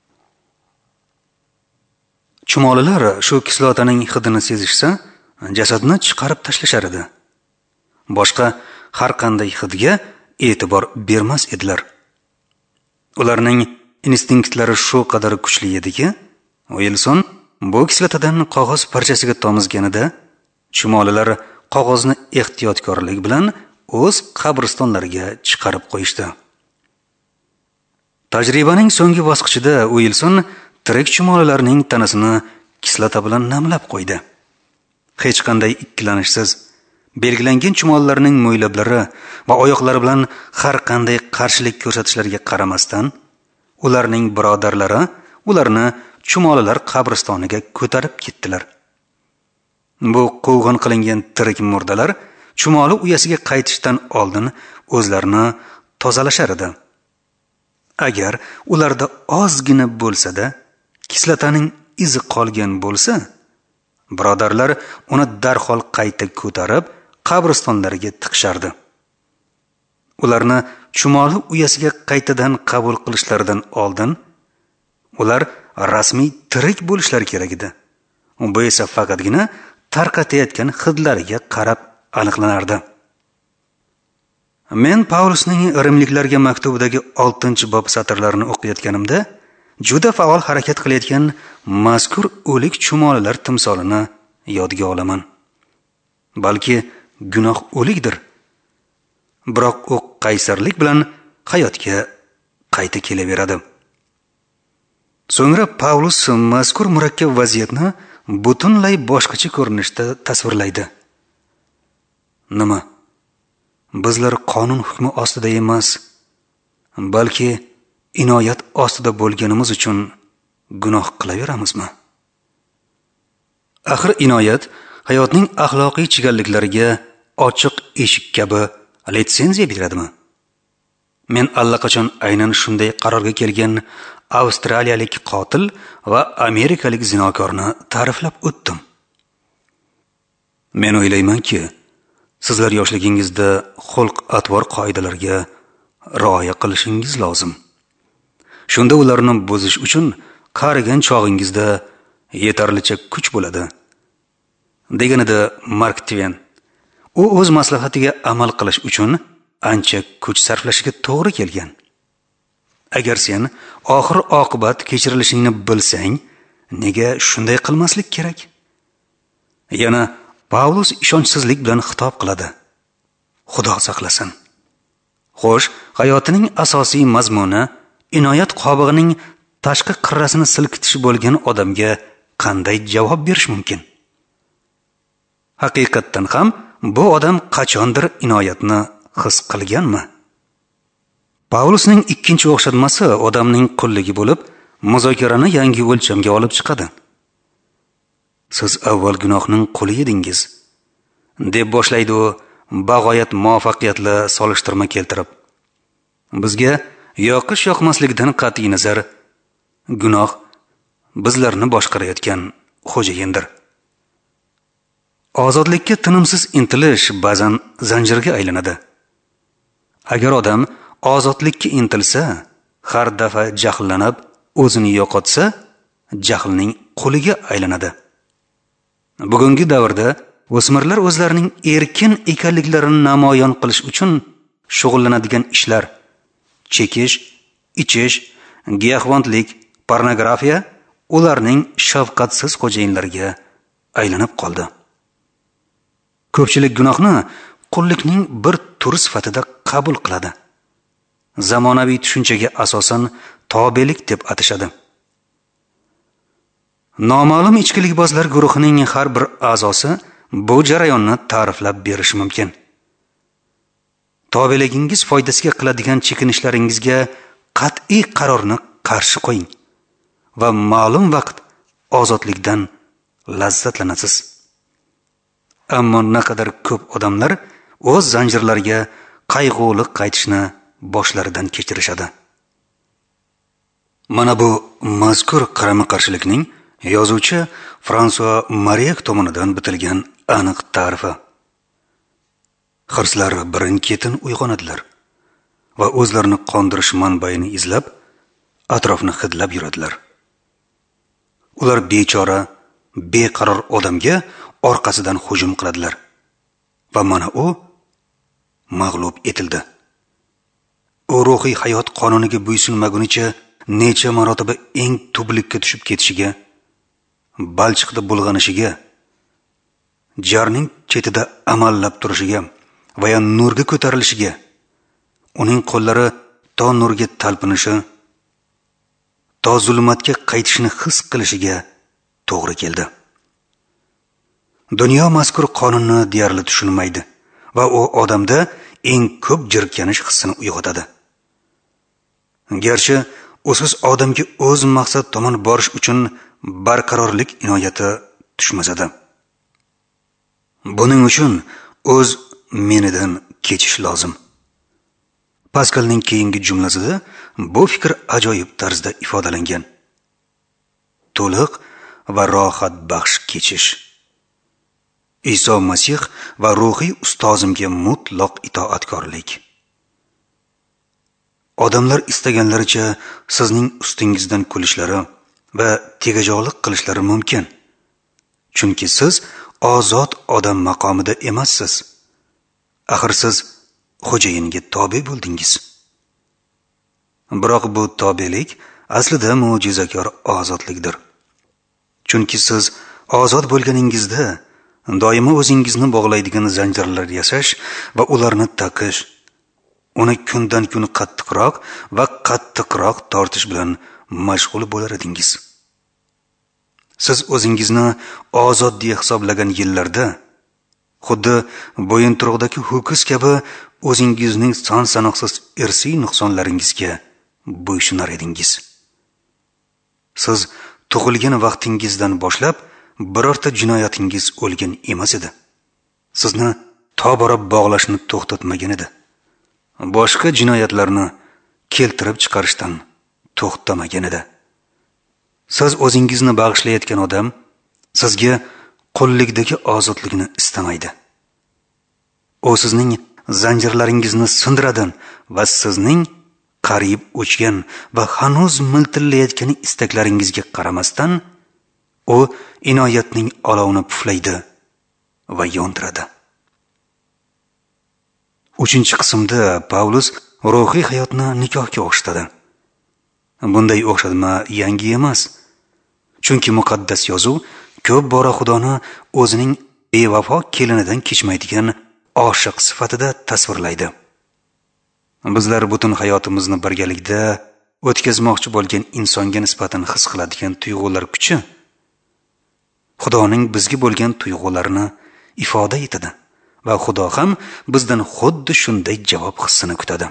Chumolilar shu kislotaning hidini sezishsa, jasadni chiqarib tashlashar edi. Boshqa har qanday hidga e'tibor bermas edilar. Ularning instinktlari shu qadar kuchli ediki, Wilson bu kislotadan qog'oz parchasiga tomizganida chumolilar qog'ozni ehtiyotkorlik bilan o'z qabristonlariga chiqarib qo'yishdi. Tajribaning so'nggi bosqichida Wilson tirik chumolilarning tanasini kislota bilan namlab qo'ydi. Hech qanday ikkilanishsiz belgilangan chumollarning mo'ylablari va oyoqlari bilan har qanday qarshilik ko'rsatishlariga qaramasdan, ularning birodarlari ularni chumolilar qabristoniga ko'tarib ketdilar. Bu quvg'in qilingan tirik murdalar chumoli uyasiga qaytishdan oldin o'zlarini tozalashar edi. Agar ularda ozgina bo'lsa-da kislotaning izi qolgan bo'lsa, birodarlar uni darhol qayta ko'tarib qabristonlariga tiqishardi. Ularni chumoli uyasiga qaytadan qabul qilishlaridan oldin ular rasmiy tirik bo'lishlari kerak edi. Bu esa faqatgina tarqatayotgan hidlariga qarab aniqlanardi. Men Paulusning Rimliklarga maktubidagi oltinchi bob satrlarini o'qiyotganimda juda faol harakat qilayotgan mazkur o'lik chumolilar timsolini yodga olaman. Balki gunoh o'likdir. Biroq u qaysarlik bilan hayotga qayta kelaveradi. So'ngra Paulus mazkur murakkab vaziyatni butunlay boshqacha ko'rinishda tasvirlaydi. Nima? Bizlar qonun hukmi ostida emas, balki inoyat ostida bo'lganimiz uchun gunoh qilaveramizmi? Axir inoyat hayotning axloqiy chigalliklariga ochiq eshik kabi litsenziya beradimi? Men allaqachon aynan shunday qarorga kelgan avstraliyalik qotil va amerikalik zinokorni ta'riflab o'tdim. Men o'ylaymanki, sizlar yoshligingizda xulq-atvor qoidalariga rioya qilishingiz lozim. Shunda ularni buzish uchun qarigan chog'ingizda yetarlicha kuch bo'ladi. Deganida Mark Twain. U o'z maslahatiga amal qilish uchun ancha kuch sarflashiga to'g'ri kelgan. Agar sen oxir oqibat kechirilishingni bilsang, nega shunday qilmaslik kerak? Yana Paulus ishonchsizlik bilan xitob qiladi. Xudo saqlasin. Xo'sh, hayotining asosiy mazmuni inoyat qobig'ining tashqi qirrasini silkitish bo'lgan odamga qanday javob berish mumkin? Haqiqatdan ham bu odam qachondir inoyatni his qilganmi? Paulusning ikkinchi o'xshatmasi odamning qulligi bo'lib, muzokarani yangi o'lchamga olib chiqadi. Siz avval gunohning quli edingiz, deb boshlaydi u bag'oyat muvaffaqiyatli solishtirma keltirib. Bizga yoqish yoqmaslikdan qat'iy nazar, gunoh bizlarni boshqarayotgan xo'jayindir. Ozodlikka tinimsiz intilish ba'zan zanjirga aylanadi. Agar odam ozodlikka intilsa, har daf'a jahllanib, o'zini yo'qotsa, jahlning quliga aylanadi. Bugungi davrda o'smirlar o'zlarining erkin ekanliklarini namoyon qilish uchun shug'ullanadigan ishlar chekish, ichish, giyohvandlik, pornografiya ularning shafqatsiz xo'jayinlariga aylanib qoldi. Ko'pchilik gunohni qullikning bir turi sifatida qabul qiladi. Zamonaviy tushunchaga asosan tobelik deb atashadi. Noma'lum ichkilikbozlar guruhining har bir a'zosi bu jarayonni ta'riflab berishi mumkin. Tobeligingiz foydasiga qiladigan chekinishlaringizga qat'iy qarorni qarshi qo'ying va ma'lum vaqt ozodlikdan lazzatlanasiz. Ammo naqadar ko'p odamlar o'z zanjirlariga qayg'uli qaytishni boshlaridan kechirishadi. Mana bu mazkur qarama-qarshilikning yozuvchi Fransua Mariek tomonidan bitilgan aniq ta'rifi. Hirslar birin-ketin uyg'onadilar va o'zlarini qondirish manbaini izlab, atrofni hidlab yuradilar. Ular bechora, beqaror odamga orqasidan hujum qiladilar va mana u mag'lub etildi. U ruhiy hayot qonuniga bo'ysunmagunicha necha marotaba eng tublikka tushib ketishiga, balchiqda bulg'anishiga, jarning chetida amallab turishiga va ya nurga ko'tarilishiga, uning qo'llari to nurga talpinishi, to zulmatga qaytishini his qilishiga to'g'ri keldi. Dunyo mazkur qonunni deyarli tushunmaydi va u odamda eng ko'p jirkanish hissini uyg'otadi. Garchi usiz odamga o'z maqsad tomon borish uchun barqarorlik inoyati tushmasada. Buning uchun o'z menidan kechish lozim. Paskalning keyingi jumlasida bu fikr ajoyib tarzda ifodalangan. To'liq va rohat baxsh kechish. Iso Masih va ruhiy ustozimga mutlaq itoatkorlik. Odamlar istaganlaricha sizning ustingizdan kulishlari va tegajoqlik qilishlari mumkin. Chunki siz ozod odam maqomida emassiz. Axir siz xo'jayiniga tobe bo'ldingiz. Biroq bu tobelik aslida mo'jizakor ozodlikdir. Chunki siz ozod bo'lganingizda doimo o'zingizni bog'laydigan zanjirlar yasash va ularni taqish, uni kundan kun qattiqroq va qattiqroq tortish bilan mashg'ul bo'lar edingiz. Siz o'zingizni ozod deb hisoblagan yillarda xuddi bo'yinturuqdagi ho'kiz kabi o'zingizning son-sanoqsiz irsiy nuqsonlaringizga bo'ysunar edingiz. Siz tug'ilgan vaqtingizdan boshlab birorta jinoyatingiz o'lgan emas edi. Sizni tobora bog'lashni to'xtatmagan edi. Boshqa jinoyatlarni keltirib chiqarishdan to'xtamagan edi. Siz o'zingizni bag'ishlayotgan odam sizga qullikdagi ozodlikni istamaydi. U sizning zanjirlaringizni sindiradi va sizning qariyib o'chgan va hanuz miltillayotgan istaklaringizga qaramasdan u inoyatning olovini puflaydi va yondiradi. uchinchi qismda Pavlus ruhiy hayotni nikohga o'xshatadi. Bunday o'xshatma yangi emas. Chunki muqaddas yozuv ko'p bora Xudoni o'zining bevafo kelinidan kechmaydigan oshiq sifatida tasvirlaydi. Bizlar butun hayotimizni birgalikda o'tkazmoqchi bo'lgan insonga nisbatan his qiladigan tuyg'ular kuchi Xudoning bizga bo'lgan tuyg'ularini ifoda etadi va Xudo ham bizdan xuddi shunday javob hissini kutadi.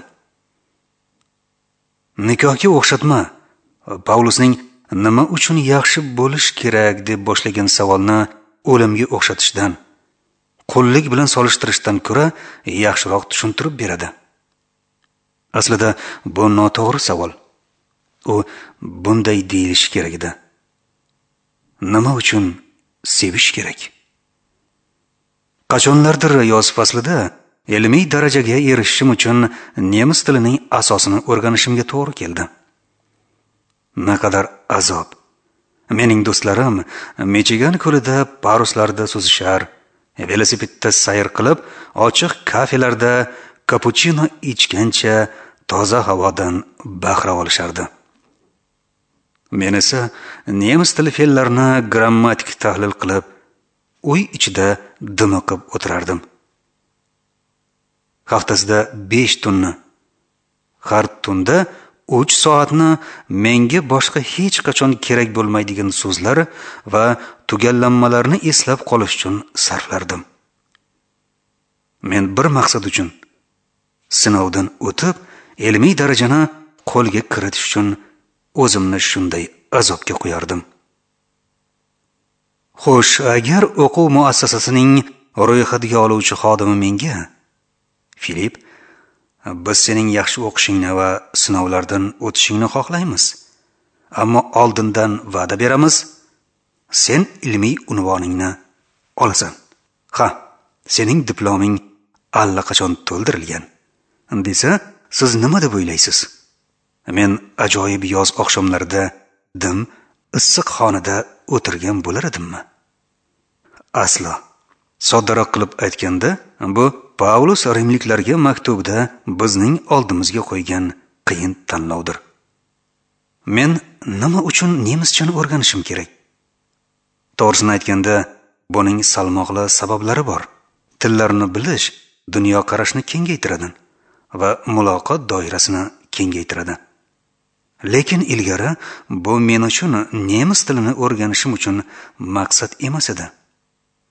Nikohga o'xshatma Pavlusning nima uchun yaxshi bo'lish kerak deb boshlagan savolni o'limga o'xshatishdan, qullik bilan solishtirishdan ko'ra yaxshiroq tushuntirib beradi. Aslida bu noto'g'ri savol. U bunday deyilishi kerak edi. Nima uchun sevish kerak? Qachonlardir yoz faslida ilmiy darajaga erishishim uchun nemis tilining asosini o'rganishimga to'g'ri keldi. Naqadar azob. Mening do'stlarim Michigan ko'lida paruslarda suzishar, velosipedda sayr qilib, ochiq kafelarda kapuchino ichgancha toza havodan bahra olishardi. Men esa nemis tili fe'llarini grammatik tahlil qilib, uy ichida dimiqib o'tirardim. Haftasida besh tunni, har tunda uch soatni menga boshqa hech qachon kerak bo'lmaydigan so'zlar va tugallanmalarni eslab qolish uchun sarflardim. Men bir maqsad uchun sinovdan o'tib, ilmiy darajani qo'lga kiritish uchun o'zimni shunday azobga qo'yardim. Xo'sh, agar o'quv muassasasining ro'yxatiga oluvchi xodimi menga Filip, biz sening yaxshi o'qishingni va sinovlardan o'tishingni xohlaymiz. Ammo oldindan va'da beramiz, sen ilmiy unvoningni olasan. Ha, sening diploming allaqachon to'ldirilgan. Desa, siz nima deb o'ylaysiz? Men ajoyib yoz oqshomlarida dim, issiq xonada o'tirgan bo'lar edimmi? Aslo. Soddaroq qilib aytganda, bu Pavlus rimliklarga maktubida bizning oldimizga qo'ygan qiyin tanlovdir. Men nima uchun nemischani o'rganishim kerak? To'g'risini aytganda, buning salmoqli sabablari bor. Tillarni bilish dunyo qarashni kengaytiradi va muloqot doirasini kengaytiradi. Lekin ilgari bu men uchun nemis tilini o'rganishim uchun maqsad emas edi.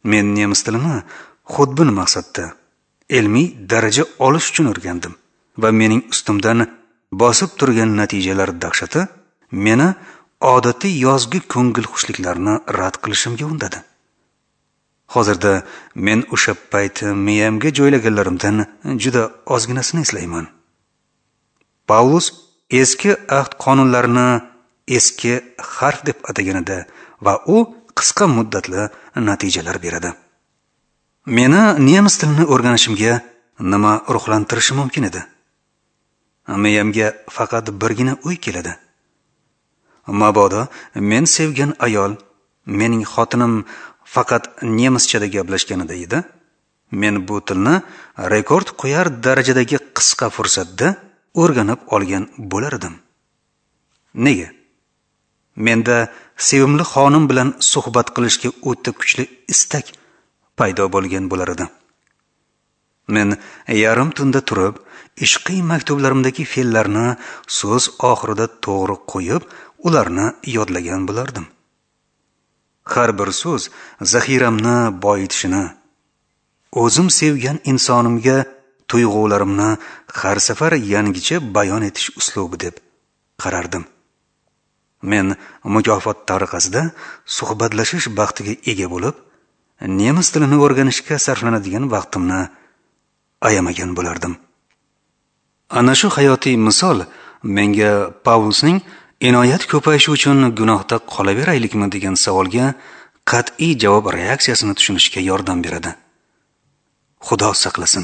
Men nemis tilini xudbin maqsadda ilmiy daraja olish uchun o'rgandim va mening ustimdan bosib turgan natijalar dahshati meni odatiy yozgi ko'ngilxushliklarni rad qilishimga undadi. Hozirda men o'sha payt miyamga joylaganlarimdan juda ozginasini eslayman. Pavlus eski ahd qonunlarini eski harf deb ataganida va u qisqa muddatli natijalar beradi. Meni nemis tilini o'rganishimga nima ruhlantirishi mumkin edi? Miyamga faqat birgina o'y keladi. Mabodo men sevgan ayol, mening xotinim faqat nemischada gaplashganida edi, men bu tilni rekord qo'yar darajadagi qisqa fursatda o'rganib olgan bo'lar edim. Nega? Menda sevimli xonim bilan suhbat qilishga o'ta kuchli istak paydo bo'lgan bo'lar edi. Men yarim tunda turib, ishqiy maktublarimdagi fe'llarni so'z oxirida to'g'ri qo'yib, ularni yodlagan bo'lardim. Har bir so'z zaxiramni boyitishini, o'zim sevgan insonimga tuyg'ularimni har safar yangicha bayon etish uslubi deb qarardim. Men mukofot tariqasida suhbatlashish baxtiga ega bo'lib, nemis tilini o'rganishga sarflanadigan vaqtimni ayamagan bo'lardim. Ana shu hayotiy misol menga Pavlusning inoyat ko'payishi uchun gunohda qolaveraylikmi degan savolga qat'iy javob reaksiyasini tushunishga yordam beradi. Xudo saqlasin.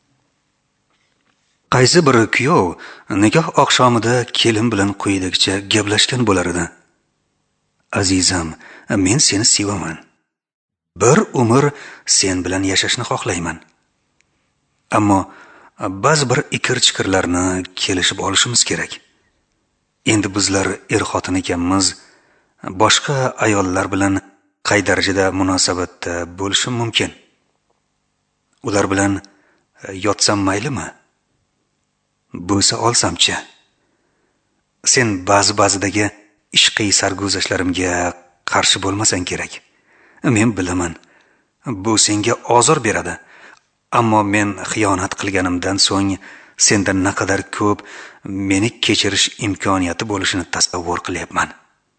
Qaysi bir kuyov nikoh oqshomida kelin bilan quyidagicha gaplashgan bo'lar edi. Azizam, men seni sevaman. Bir umr sen bilan yashashni xohlayman. Ammo ba'zi bir ikir-chiqirlarni kelishib olishimiz kerak. Endi bizlar er-xotin ekanmiz, boshqa ayollar bilan qay darajada munosabatda bo'lishim mumkin? Ular bilan yotsam maylimi? Bo'lsa olsamchi? Sen ba'zi-ba'zidagi ishqiy sarguzashtlarimga qarshi bo'lmasang kerak. Men bilaman, bu senga ozor beradi. Ammo men xiyonat qilganimdan so'ng sendan naqadar ko'p meni kechirish imkoniyati bo'lishini tasavvur qilyapman.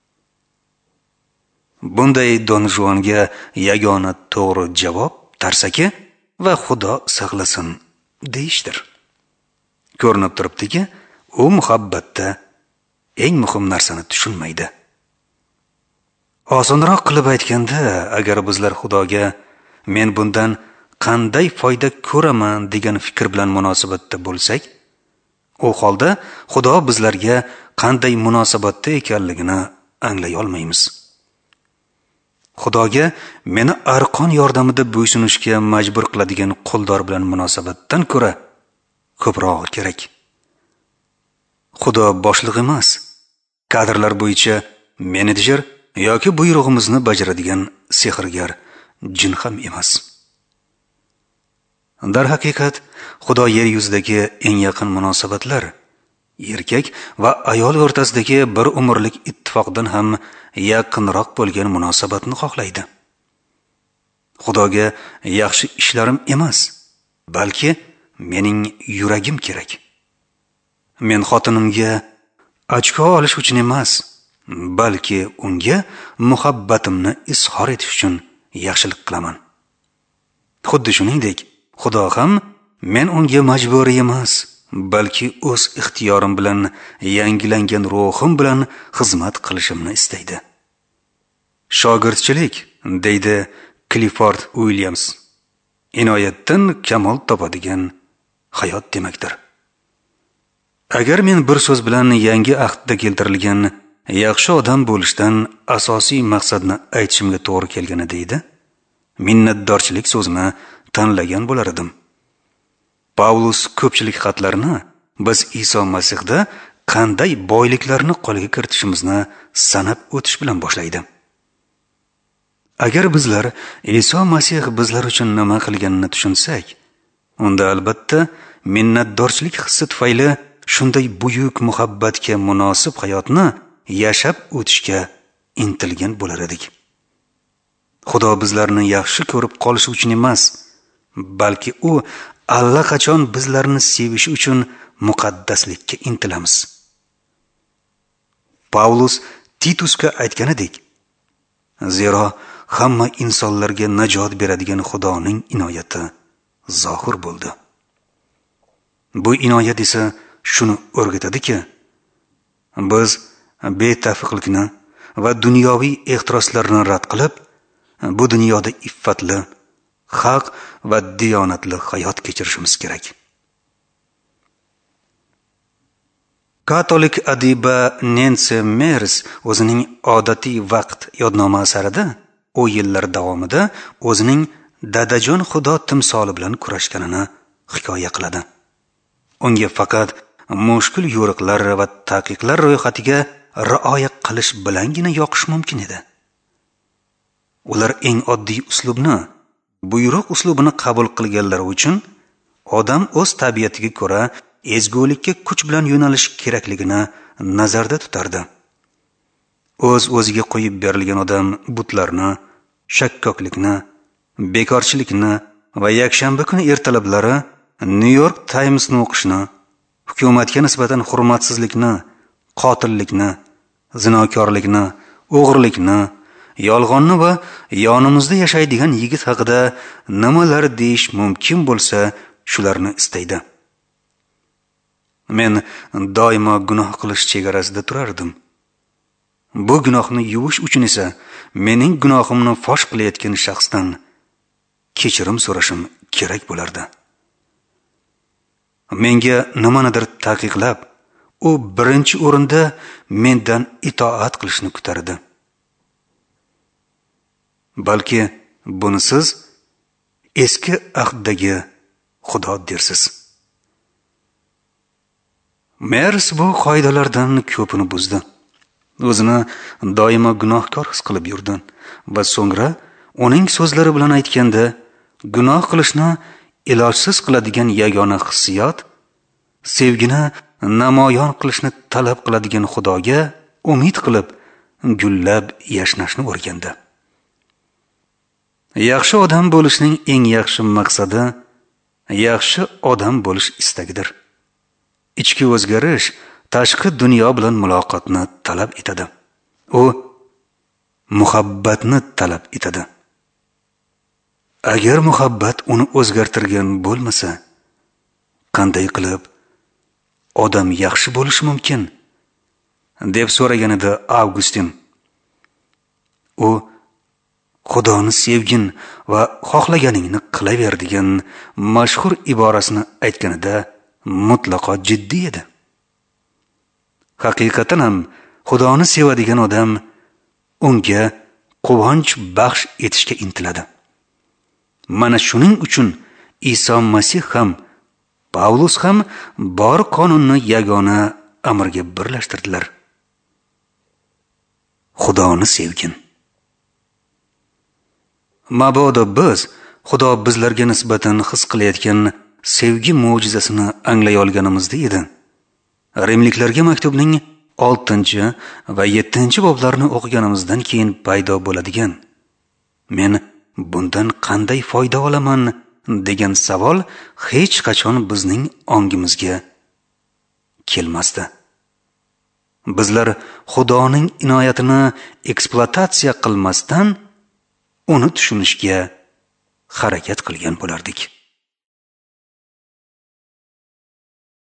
Bunday Don Juanga yagona to'g'ri javob tarsaki va Xudo saqlasin deyishdir. Ko'rinib turibdiki, u muhabbatda eng muhim narsani tushunmaydi. Osonroq qilib aytganda, agar bizlar Xudoga men bundan qanday foyda ko'raman degan fikr bilan munosabatda bo'lsak, u holda Xudo bizlarga qanday munosabatda ekanligini anglay olmaymiz. Xudoga meni arqon yordamida bo'ysunishga majbur qiladigan quldor bilan munosabatdan ko'ra ko'proq kerak. Xudo boshliq emas, kadrlar bo'yicha menejer yoki buyrug'imizni bajaradigan sehrgar jin ham emas. Dar haqiqat, Xudo yer yuzidagi eng yaqin munosabatlar, erkak va ayol o'rtasidagi bir umrlik ittifoqdan ham yaqinroq bo'lgan munosabatni xohlaydi. Xudoga yaxshi ishlarim emas, balki mening yuragim kerak. Men xotinimga ochko olish uchun emas, balki unga muhabbatimni izhor etish uchun yaxshilik qilaman. Xuddi shuningdek, Xudo ham men unga majburiy emas, balki o'z ixtiyorim bilan yangilangan ruhim bilan xizmat qilishimni istaydi. Shogirdchilik, deydi Clifford Williams, inoyatdan kamol topadigan hayot demakdir. Agar men bir so'z bilan yangi ahdda keltirilgan yaxshi odam bo'lishdan asosiy maqsadni aytishimga to'g'ri kelganida edi, minnatdorchilik so'zini tanlagan bo'lar edim. Pavlus ko'pchilik xatlarini biz Iso Masihda qanday boyliklarni qo'lga kiritishimizni sanab o'tish bilan boshlaydi. Agar bizlar Iso Masih bizlar uchun nima qilganini tushunsak, unda albatta minnatdorchilik hissi tufayli shunday buyuk muhabbatga munosib hayotni yashab o'tishga intilgan bo'lar edik. Xudo bizlarni yaxshi ko'rib qolishi uchun emas, balki u allaqachon bizlarni sevishi uchun muqaddaslikka intilamiz. Pavlus Titusga aytganidek, zero hamma insonlarga najot beradigan Xudoning inoyati zohir bo'ldi. Bu inoyat esa shuni o'rgatadiki, biz betafiqlikni va dunyoviy ehtiroslarni rad qilib, bu dunyoda iffatli, haq va diyonatli hayot kechirishimiz kerak. Katolik adiba Nancy Mears o'zining odatiy vaqt yodnoma asarida u yillar davomida o'zining dadajon Xudo timsoli bilan kurashganini hikoya qiladi. Unga faqat mushkul yo'riqlar va taqiqlar ro'yxatiga rioya qilish bilangina yoqish mumkin edi. Ular eng oddiy uslubni, buyruq uslubini qabul qilganlar uchun odam o'z tabiatiga ko'ra ezgulikka kuch bilan yo'nalish kerakligini nazarda tutardi. O'z o'ziga qo'yib berilgan odam butlarni, shakkoklikni, bekorchilikni va yakshanba kuni ertalablari New York Times'ni o'qishni, hukumatga nisbatan hurmatsizlikni, qotillikni, zinokorlikni, o'g'irlikni, yolg'onni va yonimizda yashaydigan yigit haqida nimalar deyish mumkin bo'lsa, shularni istaydi. Men doimo gunoh qilish chegarasida turardim. Bu gunohni yuvish uchun esa mening gunohimni fosh qilayotgan shaxsdan kechirim so'rashim kerak bo'lardi. Menga nimanidir taqiqlab, u birinchi o'rinda mendan itoat qilishni kutardi. Balki buni siz eski ahddagi Xudo dersiz. Mears bu qoidalardan ko'pini buzdi. O'zini doimo gunohkor his qilib yurdi va so'ngra uning so'zlari bilan aytganda, gunoh qilishni ilojsiz qiladigan yagona hissiyot sevgini namoyon qilishni talab qiladigan Xudoga umid qilib gullab yashnashni o'rgandi. Yaxshi odam bo'lishning eng yaxshi maqsadi yaxshi odam bo'lish istagidir. Ichki o'zgarish tashqi dunyo bilan muloqotni talab etadi. U muhabbatni talab etadi. Agar muhabbat uni o'zgartirgan bo'lmasa, qanday qilib odam yaxshi bo'lishi mumkin? deb so'raganida Avgustin. U Xudoni sevgin va xohlaganingni qilaver degan mashhur iborasini aytganida mutlaqo jiddiy edi. Haqiqatan ham Xudoni sevadigan odam unga quvonch baxsh etishga intiladi. Mana shuning uchun Iso Masih ham, Pavlus ham bor qonunni yagona amrga birlashtirdilar. Xudoni sevgin. Mabodo biz Xudo bizlarga nisbatan his qilayotgan sevgi mo'jizasini anglay olganimizda edi. Rimliklarga maktubning oltinchi va yettinchi boblarini o'qiganimizdan keyin paydo bo'ladigan men bundan qanday foyda olaman degan savol hech qachon bizning ongimizga kelmasdi. Bizlar Xudoning inoyatini ekspluatatsiya qilmasdan uni tushunishga harakat qilgan bo'lardik.